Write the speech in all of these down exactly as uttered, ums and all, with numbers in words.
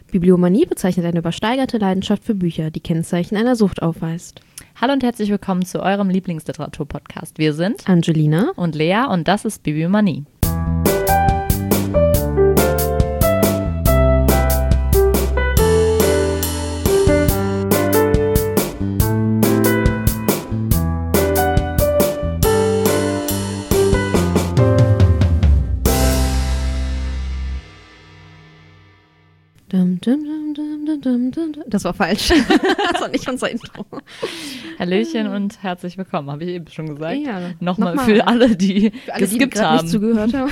Bibliomanie bezeichnet eine übersteigerte Leidenschaft für Bücher, die Kennzeichen einer Sucht aufweist. Hallo und herzlich willkommen zu eurem Lieblingsliteratur-Podcast. Wir sind Angelina und Lea und das ist Bibliomanie. Das war falsch. Das war nicht unser Intro. Hallöchen und herzlich willkommen, habe ich eben schon gesagt. Ja, Nochmal nochmal. für alle, die Für alle, geskippt die haben. nicht zugehört haben.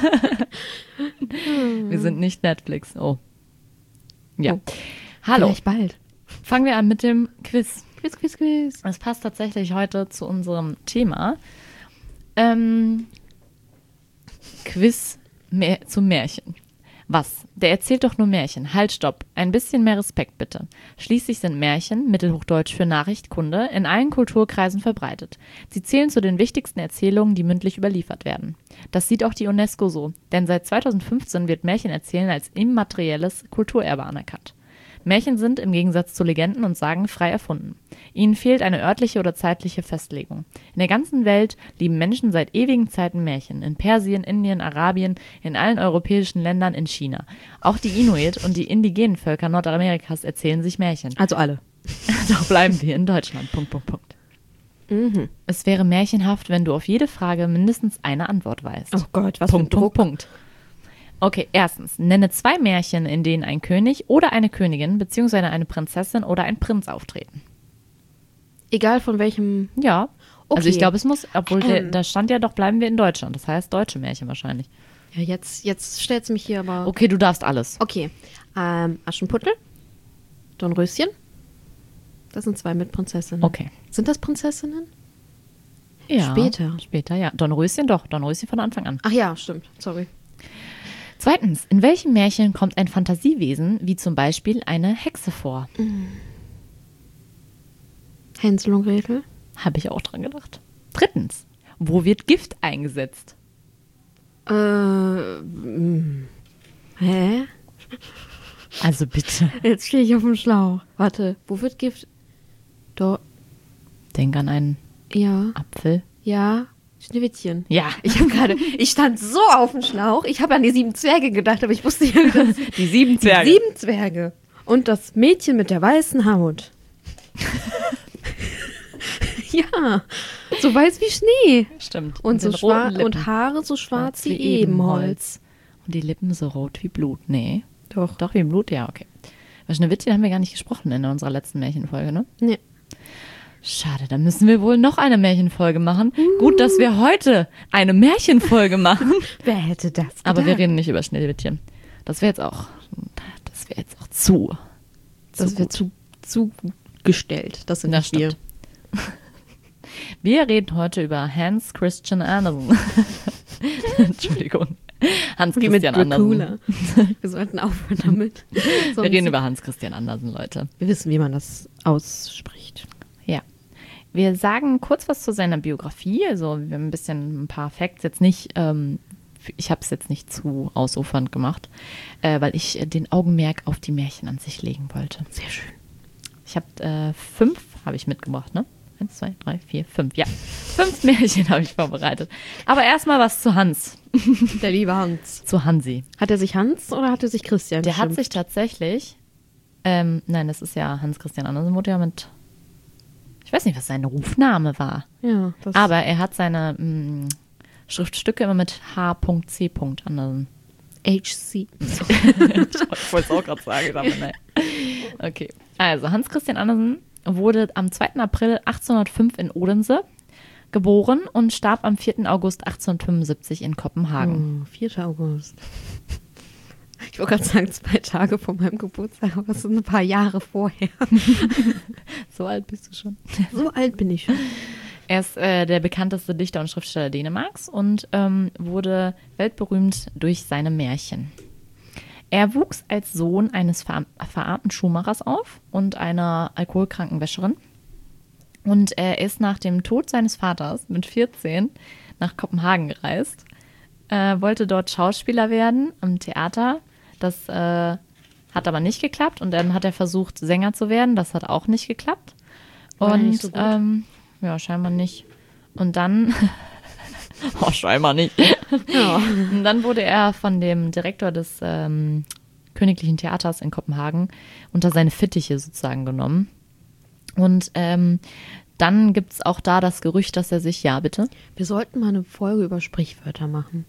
Wir sind nicht Netflix. Oh. Ja. Oh. Hallo. Vielleicht bald. Fangen wir an mit dem Quiz. Quiz, Quiz, Quiz. Das passt tatsächlich heute zu unserem Thema. Ähm, Quiz mehr, zum Märchen. Was? Der erzählt doch nur Märchen. Halt, stopp. Ein bisschen mehr Respekt bitte. Schließlich sind Märchen, mittelhochdeutsch für Nachricht, Kunde, in allen Kulturkreisen verbreitet. Sie zählen zu den wichtigsten Erzählungen, die mündlich überliefert werden. Das sieht auch die UNESCO so, denn seit zweitausendfünfzehn wird Märchenerzählen als immaterielles Kulturerbe anerkannt. Märchen sind im Gegensatz zu Legenden und Sagen frei erfunden. Ihnen fehlt eine örtliche oder zeitliche Festlegung. In der ganzen Welt lieben Menschen seit ewigen Zeiten Märchen. In Persien, Indien, Arabien, in allen europäischen Ländern, in China. Auch die Inuit und die indigenen Völker Nordamerikas erzählen sich Märchen. Also alle. Doch bleiben wir in Deutschland. Punkt, Punkt, Punkt. Mhm. Es wäre märchenhaft, wenn du auf jede Frage mindestens eine Antwort weißt. Oh Gott, was Punkt, für ein Punkt, Druck. Punkt. Okay, erstens, nenne zwei Märchen, in denen ein König oder eine Königin bzw. eine Prinzessin oder ein Prinz auftreten. Egal von welchem... Ja, Okay. also ich glaube, es muss, obwohl der, Ähm. da stand ja doch, bleiben wir in Deutschland. Das heißt deutsche Märchen wahrscheinlich. Ja, jetzt, jetzt stellt mich hier aber... Okay, du darfst alles. Okay. Ähm, Aschenputtel, Dornröschen. Das sind zwei mit Prinzessinnen. Okay. Sind das Prinzessinnen? Ja, Später. Später, ja. Dornröschen doch, Dornröschen von Anfang an. Ach ja, stimmt. Sorry. Zweitens, in welchem Märchen kommt ein Fantasiewesen, wie zum Beispiel eine Hexe vor? Hänsel und Gretel. Habe ich auch dran gedacht. Drittens, wo wird Gift eingesetzt? Äh, mm. Hä? Also bitte. Jetzt stehe ich auf dem Schlauch. Warte, wo wird Gift? Do, Denk an einen ja, Apfel. ja, Schneewittchen. Ja, Ich habe gerade, ich stand so auf dem Schlauch. Ich habe an die sieben Zwerge gedacht, aber ich wusste ja, wie das die sieben Die sieben Zwerge. Und das Mädchen mit der weißen Haut. Ja, so weiß wie Schnee. Stimmt. Und, so den schwarz roten Lippen. und Haare so schwarz wie Ebenholz. Und die Lippen so rot wie Blut. Nee. Doch. Doch, wie Blut, ja, okay. Über Schneewittchen haben wir gar nicht gesprochen in unserer letzten Märchenfolge, ne? Nee. Schade, dann müssen wir wohl noch eine Märchenfolge machen. Uh. Gut, dass wir heute eine Märchenfolge machen. Wer hätte das gedacht? Aber wir reden nicht über Schneewittchen. Das wäre jetzt auch, das wäre jetzt auch zu. Das zu wird gut. zu, zu gestellt. Das sind Das nicht wir. stimmt. Wir reden heute über Hans Christian Andersen. Entschuldigung. Hans Wie mit Christian Andersen. Dracula. Wir sollten aufhören damit. Wir reden über Hans Christian Andersen, Leute. Wir wissen, wie man das ausspricht. Ja. Wir sagen kurz was zu seiner Biografie. Also wir haben ein bisschen ein paar Facts jetzt nicht, ähm, ich habe es jetzt nicht zu ausufernd gemacht, äh, weil ich den Augenmerk auf die Märchen an sich legen wollte. Sehr schön. Ich habe äh, fünf, habe ich mitgebracht, ne? Eins, zwei, drei, vier, fünf. Ja, fünf Märchen habe ich vorbereitet. Aber erstmal was zu Hans. Der liebe Hans. Zu Hansi. Hat er sich Hans oder hat er sich Christian Der hat geschimpft? sich tatsächlich, ähm, nein, das ist ja Hans Christian Andersen, wurde ja mit, ich weiß nicht, was sein Rufname war. Ja, das Aber er hat seine mh, Schriftstücke immer mit H C Andersen. H C. ich wollte es auch gerade sagen, aber nein. Okay, also Hans Christian Andersen wurde am zweiten April achtzehnhundertfünf in Odense geboren und starb am vierten August achtzehnhundertfünfundsiebzig in Kopenhagen. Oh, vierter August. Ich wollte gerade sagen, zwei Tage vor meinem Geburtstag, aber es sind ein paar Jahre vorher. So alt bist du schon. So alt bin ich schon. Er ist äh, der bekannteste Dichter und Schriftsteller Dänemarks und ähm, wurde weltberühmt durch seine Märchen. Er wuchs als Sohn eines ver- verarmten Schuhmachers auf und einer alkoholkranken Wäscherin. Und er ist nach dem Tod seines Vaters mit vierzehn nach Kopenhagen gereist, äh, wollte dort Schauspieler werden am Theater, das äh, hat aber nicht geklappt. Und dann hat er versucht, Sänger zu werden. Das hat auch nicht geklappt. War er Und nicht so gut? ähm, ja, scheinbar nicht. Und dann, oh, scheinbar nicht. Ja. Und dann wurde er von dem Direktor des ähm, Königlichen Theaters in Kopenhagen unter seine Fittiche sozusagen genommen. Und ähm, dann gibt es auch da das Gerücht, dass er sich, ja bitte? Wir sollten mal eine Folge über Sprichwörter machen.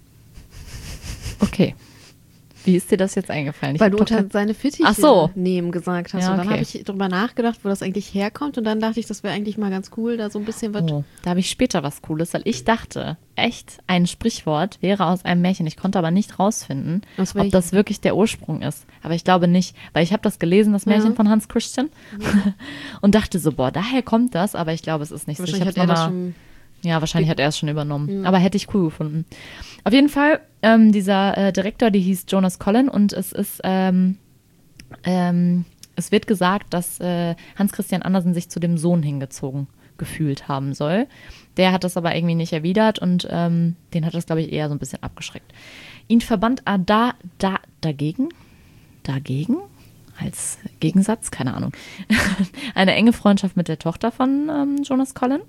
Okay. Wie ist dir das jetzt eingefallen? Ich Weil hab du doch unter kein- seine Fittiche Ach so. nehmen gesagt hast. Ja, Und dann okay. habe ich drüber nachgedacht, wo das eigentlich herkommt. Und dann dachte ich, das wäre eigentlich mal ganz cool, da so ein bisschen was. Oh, da habe ich später was Cooles, weil ich dachte, echt, ein Sprichwort wäre aus einem Märchen. Ich konnte aber nicht rausfinden, Aus ob welchem? das wirklich der Ursprung ist. Aber ich glaube nicht, weil ich habe das gelesen, das Märchen Ja. von Hans Christian, und dachte so, boah, daher kommt das, aber ich glaube, es ist nicht so. Ich Wahrscheinlich hab's hat er das nochmal- schon. Ja, wahrscheinlich hat er es schon übernommen. Aber hätte ich cool gefunden. Auf jeden Fall, ähm, dieser äh, Direktor, die hieß Jonas Collin, und es ist, ähm, ähm, es wird gesagt, dass äh, Hans Christian Andersen sich zu dem Sohn hingezogen gefühlt haben soll. Der hat das aber irgendwie nicht erwidert, und ähm, den hat das, glaube ich, eher so ein bisschen abgeschreckt. Ihn verband er da, da, dagegen, dagegen, als Gegensatz, keine Ahnung, eine enge Freundschaft mit der Tochter von ähm, Jonas Collin.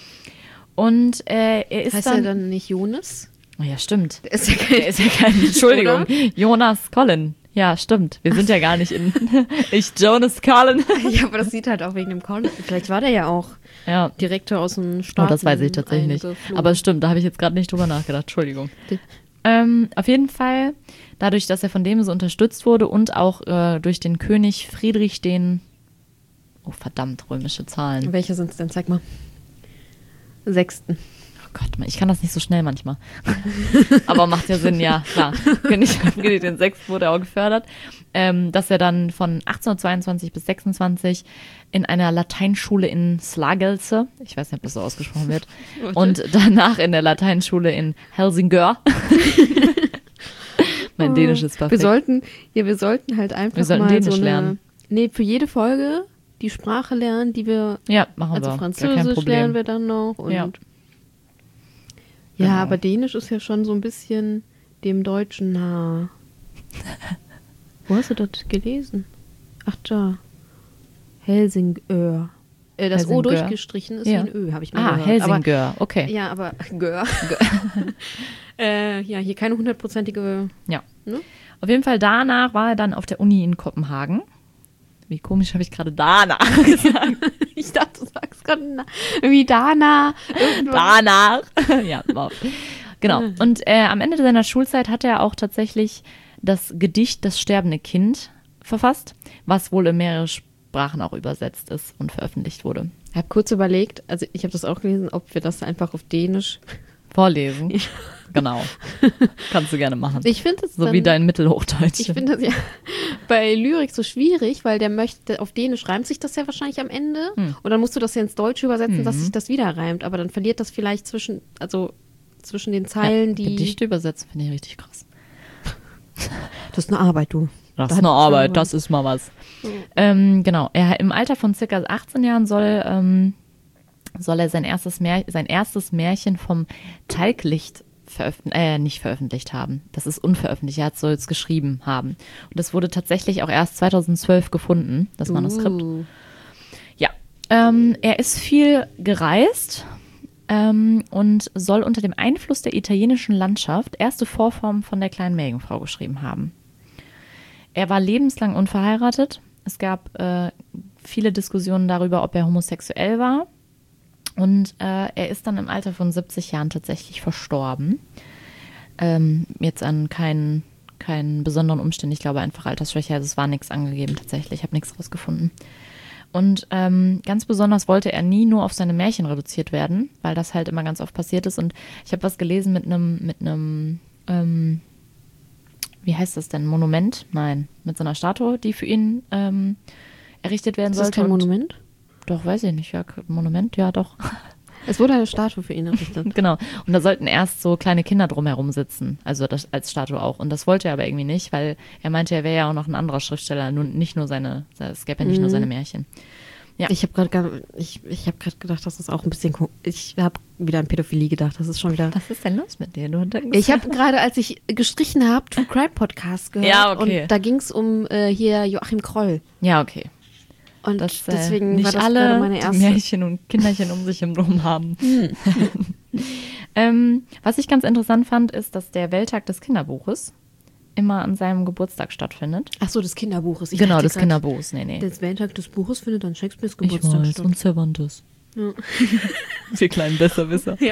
Und äh, er ist Heißt dann, er dann nicht Jonas? Oh ja, stimmt. Der ist ja Der ist ja kein, Entschuldigung, Oder? Jonas Collin. Ja, stimmt. Wir sind ja gar nicht in, ich Jonas Collin. Ja, aber das sieht halt auch wegen dem Content. Vielleicht war der ja auch Ja, Direktor aus dem oh, Staat. das weiß ich tatsächlich nicht. Aber es stimmt, da habe ich jetzt gerade nicht drüber nachgedacht. Entschuldigung. Ähm, auf jeden Fall, dadurch, dass er von dem so unterstützt wurde und auch äh, durch den König Friedrich den, oh verdammt, römische Zahlen. Welche sind es denn? Zeig mal. Sechsten. Oh Gott, ich kann das nicht so schnell manchmal. Aber macht ja Sinn, ja, klar. König Friedrich den Sechsten wurde auch gefördert. Ähm, dass er dann von achtzehnhundertzweiundzwanzig bis sechsundzwanzig in einer Lateinschule in Slagelse, ich weiß nicht, ob das so ausgesprochen wird, und danach in der Lateinschule in Helsingør. Mein Dänisch ist perfekt. Wir sollten, ja, wir sollten halt einfach Wir sollten mal Dänisch so eine, lernen. Nee, für jede Folge die Sprache lernen, die wir, ja, machen also wir. Gar kein Französisch Problem. lernen wir dann noch. Und Ja. ja, Genau. aber Dänisch ist ja schon so ein bisschen dem Deutschen nah. Wo hast du das gelesen? Ach da. Helsingør. Äh, das O Helsingør. durchgestrichen ist Ja. wie ein Ö, habe ich mal Ah, gehört. Helsingør, okay. Aber, ja, aber Gör. äh, ja, hier keine hundertprozentige. Ja. Ne? Auf jeden Fall danach war er dann auf der Uni in Kopenhagen. Wie komisch habe ich gerade danach gesagt. Ich dachte, du sagst gerade na- irgendwie Dana. irgendwas. Danach. Ja, wow. Genau. Und äh, am Ende seiner Schulzeit hat er auch tatsächlich das Gedicht Das sterbende Kind verfasst, was wohl in mehrere Sprachen auch übersetzt ist und veröffentlicht wurde. Ich habe kurz überlegt, also ich habe das auch gelesen, ob wir das einfach auf Dänisch. Vorlesen. Genau. Kannst du gerne machen. Ich finde es So dann, wie dein Mittelhochdeutsch. Ich finde das ja bei Lyrik so schwierig, weil der möchte, auf Dänisch reimt sich das ja wahrscheinlich am Ende. Hm. Und dann musst du das ja ins Deutsche übersetzen, dass Mhm. sich das wieder reimt. Aber dann verliert das vielleicht zwischen, also zwischen den Zeilen, ja, die. Gedichte übersetzen finde ich richtig krass. Das ist eine Arbeit, du. Das Da ist eine hat- Arbeit, das ist mal was. Ähm, genau, er, im Alter von circa achtzehn Jahren soll, ähm, soll er sein erstes, Mär, sein erstes Märchen vom Talglicht veröffent äh, nicht veröffentlicht haben. Das ist unveröffentlicht, er soll es geschrieben haben. Und das wurde tatsächlich auch erst zweitausendzwölf gefunden, das Manuskript. Uh. Ja, ähm, er ist viel gereist ähm, und soll unter dem Einfluss der italienischen Landschaft erste Vorformen von der kleinen Meerjungfrau geschrieben haben. Er war lebenslang unverheiratet. Es gab äh, viele Diskussionen darüber, ob er homosexuell war. Und äh, er ist dann im Alter von siebzig Jahren tatsächlich verstorben. Ähm, jetzt an keinen, keinen besonderen Umständen. Ich glaube einfach Altersschwäche. Also es war nichts angegeben tatsächlich. Ich habe nichts rausgefunden. Und ähm, ganz besonders wollte er nie nur auf seine Märchen reduziert werden, weil das halt immer ganz oft passiert ist. Und ich habe was gelesen mit einem, mit einem, ähm, wie heißt das denn, Monument? Nein, mit so einer Statue, die für ihn ähm, errichtet werden Ist das sollte. kein Und- Monument? Doch, weiß ich nicht. Ja, Monument, ja doch. Es wurde eine Statue für ihn errichtet. Genau. Und da sollten erst so kleine Kinder drumherum sitzen, also das, als Statue auch. Und das wollte er aber irgendwie nicht, weil er meinte, er wäre ja auch noch ein anderer Schriftsteller, nur, nicht nur seine, es gäbe ja nicht nur Mhm. seine Märchen. Ja. Ich habe gerade ich, ich hab grad gedacht, das ist auch ein bisschen. ko- Ich habe wieder an Pädophilie gedacht. Das ist schon wieder. Was ist denn los mit dir? Du Ich habe gerade, als ich gestrichen habe, True Crime Podcast gehört. Ja, okay. Und da ging es um äh, hier Joachim Kroll. Ja, okay. Und Dass äh, deswegen nicht war das alle gerade meine die erste. Märchen und Kinderchen um sich herum haben. ähm, was ich ganz interessant fand, ist, dass der Welttag des Kinderbuches immer an seinem Geburtstag stattfindet. Ach so, des Kinderbuches. Ich genau, dachte des grad, Kinderbuchs. Nee, nee. Der Welttag des Buches findet an Shakespeares Ich Geburtstag weiß, statt. und Cervantes. Ja. Wir kleinen Besserwisser. Ja.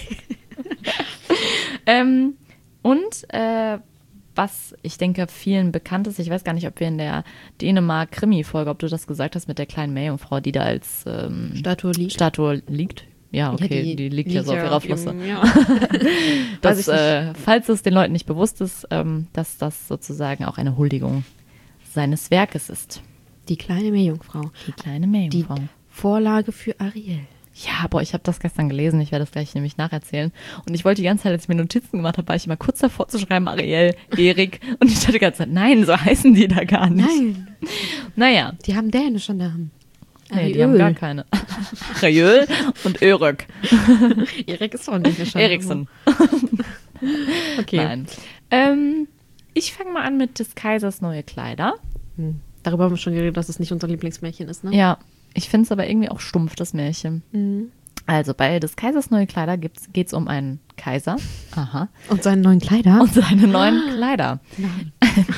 Ähm, und äh, was ich denke vielen bekannt ist, ich weiß gar nicht, ob wir in der Dänemark-Krimi-Folge, ob du das gesagt hast mit der kleinen Meerjungfrau, die da als ähm, Statue liegt. Statue liegt. Ja, okay, Ja, die, liegt ja so auf ihrer Flosse. ihrem- Ja. Das, Weiß ich äh, falls es den Leuten nicht bewusst ist, ähm, dass das sozusagen auch eine Huldigung seines Werkes ist. Die kleine Meerjungfrau. Die kleine Die Meerjungfrau. Vorlage für Ariel. Ja, boah, ich habe das gestern gelesen, ich werde das gleich nämlich nacherzählen. Und ich wollte die ganze Zeit, als ich mir Notizen gemacht habe, war ich immer kurz davor zu schreiben, Ariel, Erik. Und ich dachte die ganze Zeit, nein, so heißen die da gar nicht. Nein, Naja, die haben dänische Namen. nee, die haben gar keine. Ariel und Örök. Erik ist auch nicht dänischer Eriksen. Okay. Nein. Ähm, ich fange mal an mit des Kaisers neue Kleider. Hm. Darüber haben wir schon geredet, dass es nicht unser Lieblingsmärchen ist, ne? Ja, ich finde es aber irgendwie auch stumpf, das Märchen. Mhm. Also bei des Kaisers neue Kleider geht es um einen Kaiser. Aha. Und seine neuen Kleider. Und seine neuen Kleider. Nein.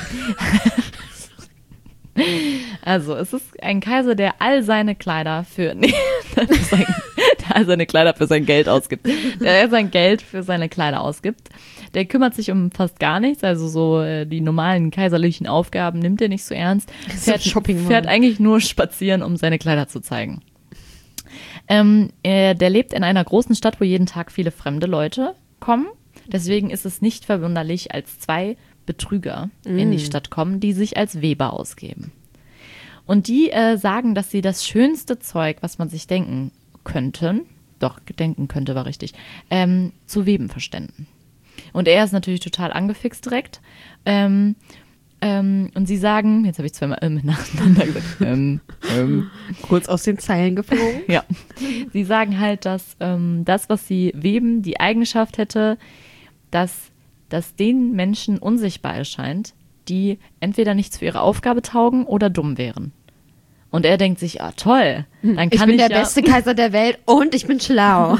Also, es ist ein Kaiser, der all seine Kleider für, nee, für sein, der all seine Kleider für sein Geld ausgibt. Der sein Geld für seine Kleider ausgibt. Der kümmert sich um fast gar nichts, also so äh, die normalen kaiserlichen Aufgaben nimmt er nicht so ernst. ist Fährt, ein Shopping-Mann. fährt eigentlich nur spazieren, um seine Kleider zu zeigen. Ähm, er, der lebt in einer großen Stadt, wo jeden Tag viele fremde Leute kommen. Deswegen ist es nicht verwunderlich, als zwei Betrüger in die Stadt kommen, die sich als Weber ausgeben. Und die äh, sagen, dass sie das schönste Zeug, was man sich denken könnte, doch, denken könnte, war richtig, ähm, zu weben verständen. Und er ist natürlich total angefixt direkt. Ähm, ähm, und sie sagen, jetzt habe ich zweimal ähm, nacheinander gesagt, ähm, ähm, Kurz aus den Zeilen geflogen. ja. Sie sagen halt, dass ähm, das, was sie weben, die Eigenschaft hätte, dass das den Menschen unsichtbar erscheint, die entweder nichts für ihre Aufgabe taugen oder dumm wären. Und er denkt sich, ah toll, dann Ich kann bin ich, der ja beste Kaiser der Welt und ich bin schlau.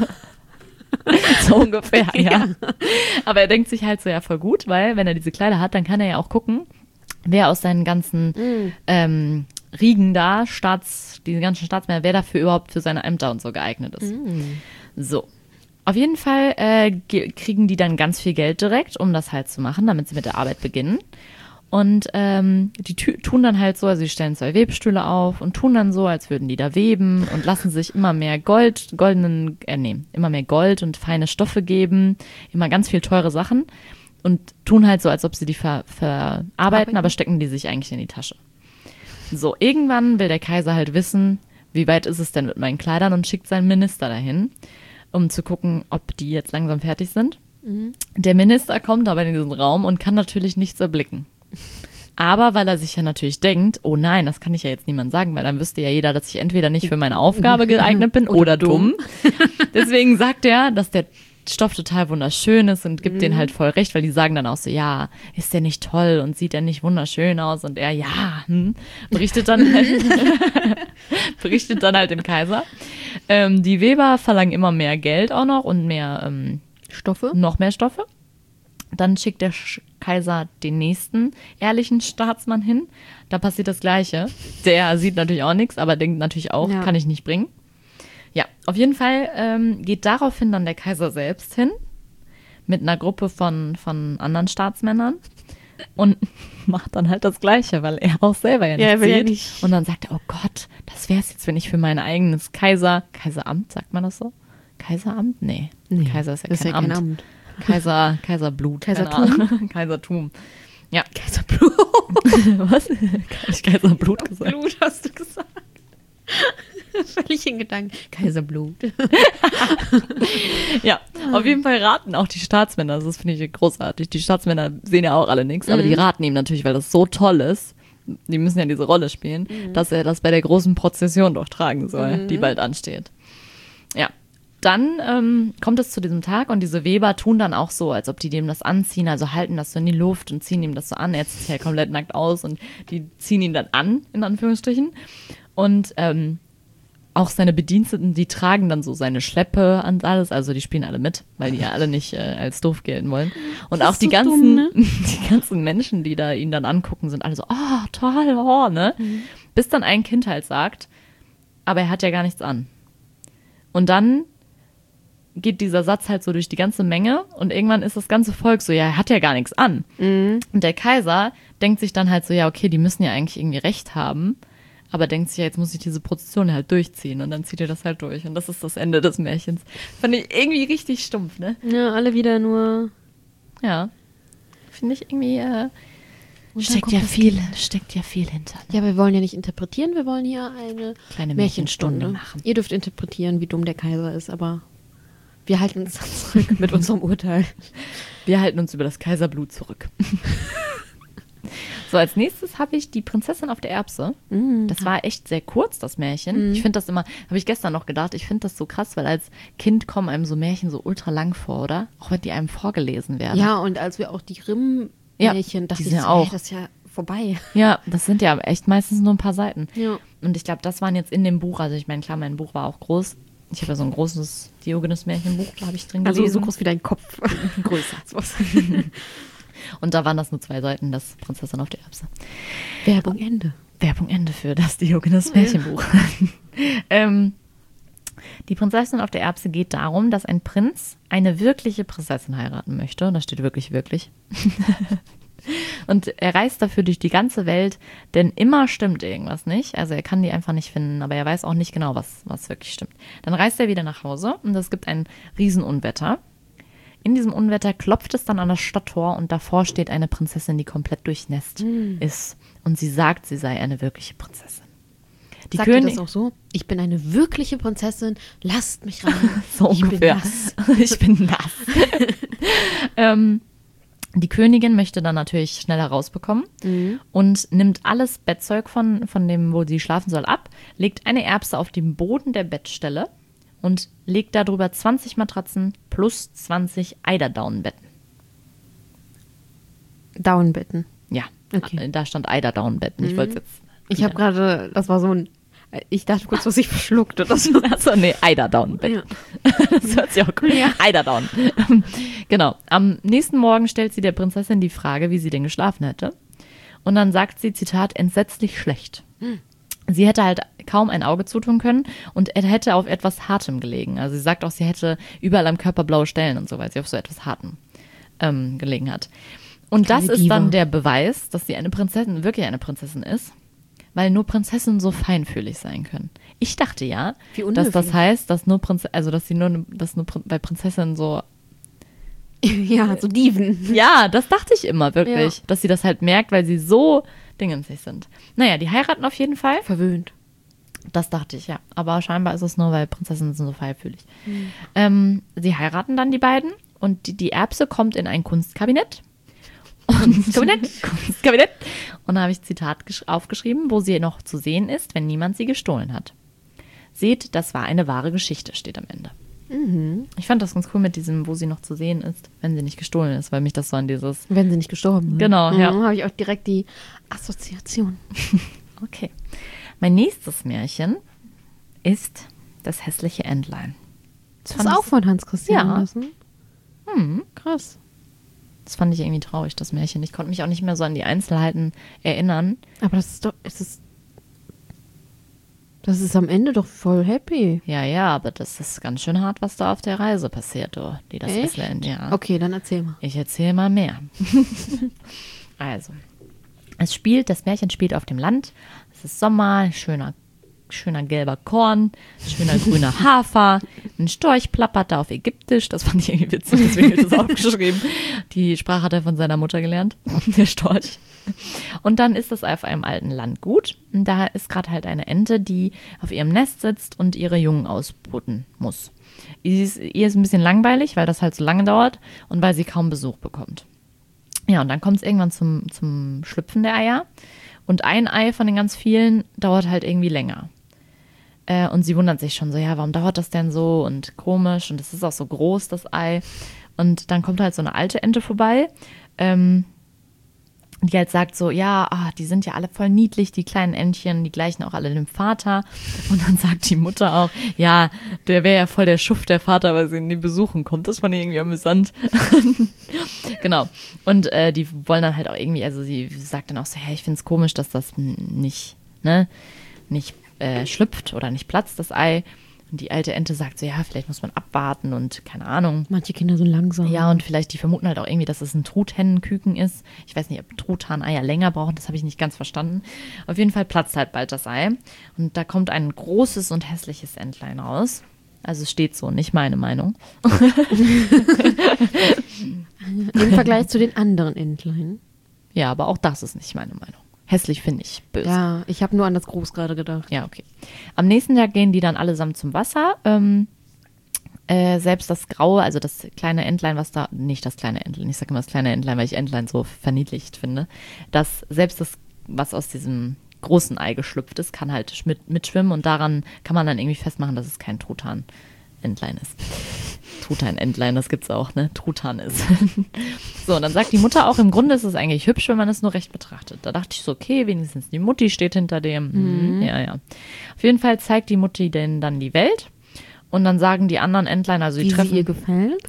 so ungefähr, ja. Aber er denkt sich halt so, ja voll gut, weil wenn er diese Kleider hat, dann kann er ja auch gucken, wer aus seinen ganzen Mhm. ähm, Riegen da, Staats, diese ganzen Staatsmänner, wer dafür überhaupt für seine Ämter und so geeignet ist. Mhm. So. Auf jeden Fall äh, ge- kriegen die dann ganz viel Geld direkt, um das halt zu machen, damit sie mit der Arbeit beginnen. Und ähm, die tü- tun dann halt so, also sie stellen zwei Webstühle auf und tun dann so, als würden die da weben und lassen sich immer mehr Gold, goldenen, äh, nee, immer mehr Gold und feine Stoffe geben, immer ganz viel teure Sachen und tun halt so, als ob sie die ver- verarbeiten, Arbeiten. aber stecken die sich eigentlich in die Tasche. So, irgendwann will der Kaiser halt wissen, wie weit ist es denn mit meinen Kleidern und schickt seinen Minister dahin, um zu gucken, ob die jetzt langsam fertig sind. Der Minister kommt aber in diesen Raum und kann natürlich nichts erblicken. Aber weil er sich ja natürlich denkt, oh nein, das kann ich ja jetzt niemandem sagen, weil dann wüsste ja jeder, dass ich entweder nicht für meine Aufgabe geeignet bin oder, Oder dumm. Deswegen sagt er, dass der Stoff total wunderschön ist und gibt denen halt voll recht, weil die sagen dann auch so, ja, ist der nicht toll und sieht der nicht wunderschön aus? Und er, ja, hm, berichtet dann halt, berichtet dann halt dem Kaiser. Ähm, die Weber verlangen immer mehr Geld auch noch und mehr, ähm, Stoffe? noch mehr Stoffe. Dann schickt der Sch- Kaiser den nächsten ehrlichen Staatsmann hin. Da passiert das Gleiche. Der sieht natürlich auch nichts, aber denkt natürlich auch, Ja. kann ich nicht bringen. Ja, auf jeden Fall ähm, geht daraufhin dann der Kaiser selbst hin mit einer Gruppe von, von anderen Staatsmännern und macht dann halt das Gleiche, weil er auch selber ja nicht Ja, er will ja sieht. nicht. Und dann sagt er, oh Gott, das wäre es jetzt, wenn ich für mein eigenes Kaiser, Kaiseramt, sagt man das so? Kaiseramt? Nee, Nee, Kaiser ist ja das kein ist ja kein Amt. Amt. Kaiser, Kaiserblut. keine Kaisertum? Ahnung. Kaisertum. Ja. Kaiserblut. Was? Habe ich Kaiserblut gesagt? Blut hast du gesagt. Völlig in Gedanken. Kaiserblut. Ja, auf jeden Fall raten auch die Staatsmänner, das finde ich großartig. Die Staatsmänner sehen ja auch alle nichts, aber die raten ihm natürlich, weil das so toll ist, die müssen ja diese Rolle spielen, mhm. dass er das bei der großen Prozession doch tragen soll, mhm. die bald ansteht. Ja. Dann ähm, kommt es zu diesem Tag und diese Weber tun dann auch so, als ob die dem das anziehen, also halten das so in die Luft und ziehen ihm das so an. Er zieht sich ja komplett nackt aus und die ziehen ihn dann an, in Anführungsstrichen. Und ähm, auch seine Bediensteten, die tragen dann so seine Schleppe und alles, also die spielen alle mit, weil die ja alle nicht äh, als doof gelten wollen. Und auch die so ganzen, dumm, ne? die ganzen Menschen, die da ihn dann angucken, sind alle so, oh, toll, oh, ne? Mhm. Bis dann ein Kind halt sagt, aber er hat ja gar nichts an. Und dann geht dieser Satz halt so durch die ganze Menge und irgendwann ist das ganze Volk so, ja, er hat ja gar nichts an. Mhm. Und der Kaiser denkt sich dann halt so, ja, okay, die müssen ja eigentlich irgendwie recht haben, aber denkt sich ja, jetzt muss ich diese Prozession halt durchziehen und dann zieht er das halt durch und das ist das Ende des Märchens. Fand ich irgendwie richtig stumpf, ne? Ja, alle wieder nur... Ja, finde ich irgendwie... Äh, steckt ja viel, steckt ja viel hinter. Ja, wir wollen ja nicht interpretieren, wir wollen hier eine kleine Märchenstunde, Märchenstunde machen. Ihr dürft interpretieren, wie dumm der Kaiser ist, aber... Wir halten uns zurück mit unserem Urteil. Wir halten uns über das Kaiserblut zurück. So, als nächstes habe ich die Prinzessin auf der Erbse. Mm. Das war echt sehr kurz, das Märchen. Mm. Ich finde das immer, habe ich gestern noch gedacht, ich finde das so krass, weil als Kind kommen einem so Märchen so ultra lang vor, oder? Auch wenn die einem vorgelesen werden. Ja, und als wir auch die Grimm-Märchen, ja, dachte die ich sind so, auch. hey, das ist ja vorbei. Ja, das sind ja echt meistens nur ein paar Seiten. Ja. Und ich glaube, das waren jetzt in dem Buch, also ich meine, klar, mein Buch war auch groß. Ich habe ja so ein großes Diogenes-Märchenbuch, da habe ich drin gelesen. Also so groß wie dein Kopf. Größer. Und da waren das nur zwei Seiten, das Prinzessin auf der Erbse. Werbung Ende. Werbung Ende für das Diogenes-Märchenbuch. Ja. ähm, die Prinzessin auf der Erbse geht darum, dass ein Prinz eine wirkliche Prinzessin heiraten möchte. Da steht wirklich, wirklich. Und er reist dafür durch die ganze Welt, denn immer stimmt irgendwas nicht. Also er kann die einfach nicht finden, aber er weiß auch nicht genau, was, was wirklich stimmt. Dann reist er wieder nach Hause und es gibt ein Riesenunwetter. In diesem Unwetter klopft es dann an das Stadttor und davor steht eine Prinzessin, die komplett durchnässt mm. ist. Und sie sagt, sie sei eine wirkliche Prinzessin. Die Sagt König- ihr das auch so? Ich bin eine wirkliche Prinzessin, lasst mich rein. So ich ungefähr. Bin nass. Ich bin nass. ähm, Die Königin möchte dann natürlich schnell herausbekommen mhm. und nimmt alles Bettzeug von, von dem, wo sie schlafen soll, ab, legt eine Erbse auf den Boden der Bettstelle und legt darüber zwanzig Matratzen plus zwanzig Eiderdaunenbetten. Daunenbetten? Ja, okay. Da stand Eiderdaunenbetten. Mhm. Ich wollte jetzt. Ich habe gerade, das war so ein, ich dachte kurz, was ich verschluckte. Das Achso, nee, Eiderdaunenbetten. Ja. Das hört sich auch cool an. Ja. Eiderdaun. Genau. Am nächsten Morgen stellt sie der Prinzessin die Frage, wie sie denn geschlafen hätte. Und dann sagt sie, Zitat, entsetzlich schlecht. Hm. Sie hätte halt kaum ein Auge zutun können und er hätte auf etwas Hartem gelegen. Also sie sagt auch, sie hätte überall am Körper blaue Stellen und so, weil sie auf so etwas Hartem ähm, gelegen hat. Und Keine das ist Diva. Dann der Beweis, dass sie eine Prinzessin, wirklich eine Prinzessin ist, weil nur Prinzessinnen so feinfühlig sein können. Ich dachte ja, dass das heißt, dass nur Prinz, also dass sie nur, dass nur bei Prinzessinnen so ja, so Diven. Ja, das dachte ich immer wirklich, ja. Dass sie das halt merkt, weil sie so dingensig sind. Naja, die heiraten auf jeden Fall. Verwöhnt. Das dachte ich, ja. Aber scheinbar ist es nur, weil Prinzessinnen sind so feinfühlig. Mhm. Ähm, sie heiraten dann, die beiden, und die, die Erbse kommt in ein Kunstkabinett. Und, Kabinett, Kunstkabinett. Und da habe ich Zitat aufgeschrieben, wo sie noch zu sehen ist, wenn niemand sie gestohlen hat. Seht, das war eine wahre Geschichte, steht am Ende. Mhm. Ich fand das ganz cool mit diesem, wo sie noch zu sehen ist, wenn sie nicht gestohlen ist, weil mich das so an dieses... Wenn sie nicht gestorben ist. Genau, ja. Mhm, habe ich auch direkt die Assoziation. Okay. Mein nächstes Märchen ist Das hässliche Entlein. Das, das ist auch von Hans Christian ja. Andersen. Hm. Krass. Das fand ich irgendwie traurig, das Märchen. Ich konnte mich auch nicht mehr so an die Einzelheiten erinnern. Aber das ist doch, es ist, das ist am Ende doch voll happy. Ja, ja, aber das ist ganz schön hart, was da auf der Reise passiert, oh, die das Echt? Island, ja. Okay, dann erzähl mal. Ich erzähl mal mehr. Also, es spielt, das Märchen spielt auf dem Land. Es ist Sommer, schöner schöner gelber Korn, schöner grüner Hafer, ein Storch plappert da auf Ägyptisch, das fand ich irgendwie witzig, deswegen habe ich das aufgeschrieben. Die Sprache hat er von seiner Mutter gelernt, der Storch. Und dann ist es auf einem alten Landgut und da ist gerade halt eine Ente, die auf ihrem Nest sitzt und ihre Jungen ausbrüten muss. Ihr ist, ihr ist ein bisschen langweilig, weil das halt so lange dauert und weil sie kaum Besuch bekommt. Ja, und dann kommt es irgendwann zum, zum Schlüpfen der Eier. Und ein Ei von den ganz vielen dauert halt irgendwie länger. Äh, und sie wundert sich schon so, ja, warum dauert das denn so und komisch und es ist auch so groß, das Ei. Und dann kommt halt so eine alte Ente vorbei, ähm, die halt sagt so, ja, ah, die sind ja alle voll niedlich, die kleinen Entchen, die gleichen auch alle dem Vater. Und dann sagt die Mutter auch, ja, der wäre ja voll der Schuft, der Vater, weil sie ihn nie besuchen kommt. Das fand ich irgendwie amüsant. Genau. Und äh, die wollen dann halt auch irgendwie, also sie sagt dann auch so, hey, ich finde es komisch, dass das nicht, ne, nicht äh, schlüpft oder nicht platzt, das Ei. Und die alte Ente sagt so, ja, vielleicht muss man abwarten und keine Ahnung. Manche Kinder sind langsam. Ja, und vielleicht, die vermuten halt auch irgendwie, dass es ein Truthännenküken ist. Ich weiß nicht, ob Truthahn-Eier länger brauchen, das habe ich nicht ganz verstanden. Auf jeden Fall platzt halt bald das Ei. Und da kommt ein großes und hässliches Entlein raus. Also es steht so, nicht meine Meinung. Im Vergleich zu den anderen Entlein. Ja, aber auch das ist nicht meine Meinung. Hässlich finde ich böse. Ja, ich habe nur an das Groß gerade gedacht. Ja, okay. Am nächsten Tag gehen die dann allesamt zum Wasser. Ähm, äh, selbst das Graue, also das kleine Entlein, was da, nicht das kleine Entlein, ich sage immer das kleine Entlein, weil ich Entlein so verniedlicht finde, dass selbst das, was aus diesem großen Ei geschlüpft ist, kann halt mit, mitschwimmen und daran kann man dann irgendwie festmachen, dass es kein Truthahn-Entlein ist. Truthahn-Entlein, das gibt's auch, ne? Truthahn ist. So, und dann sagt die Mutter auch, im Grunde ist es eigentlich hübsch, wenn man es nur recht betrachtet. Da dachte ich so, okay, wenigstens die Mutti steht hinter dem. Mhm. Ja, ja. Auf jeden Fall zeigt die Mutti denen dann die Welt und dann sagen die anderen Entlein, also die Wie treffen... sie ihr gefällt?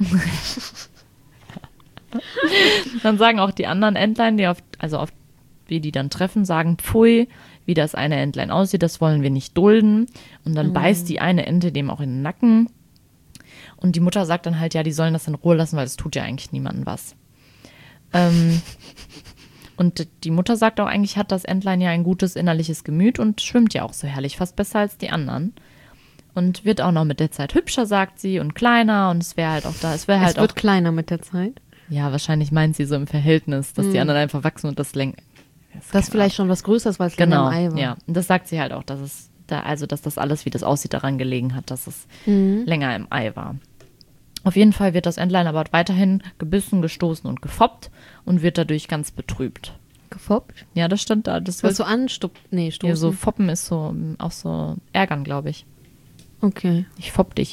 Dann sagen auch die anderen Entlein, die auf, also auf wie die dann treffen, sagen, pfui, wie das eine Entlein aussieht, das wollen wir nicht dulden. Und dann mhm. beißt die eine Ente dem auch in den Nacken. Und die Mutter sagt dann halt, ja, die sollen das in Ruhe lassen, weil es tut ja eigentlich niemandem was. Ähm, und die Mutter sagt auch, eigentlich hat das Entlein ja ein gutes innerliches Gemüt und schwimmt ja auch so herrlich, fast besser als die anderen. Und wird auch noch mit der Zeit hübscher, sagt sie, und kleiner. Und es wäre halt auch da, es wäre halt es wird auch, kleiner mit der Zeit. Ja, wahrscheinlich meint sie so im Verhältnis, dass mhm. die anderen einfach wachsen und das länger. Das, das ist vielleicht schon was Größeres, weil es genau, länger im Ei war. Ja, und das sagt sie halt auch, dass es da, also dass das alles, wie das aussieht, daran gelegen hat, dass es mhm. länger im Ei war. Auf jeden Fall wird das Entlein aber weiterhin gebissen, gestoßen und gefoppt und wird dadurch ganz betrübt. Gefoppt? Ja, das stand da. Das was so anstuppt, nee, stoßen. Ja, so foppen ist so, auch so ärgern, glaube ich. Okay. Ich fopp dich.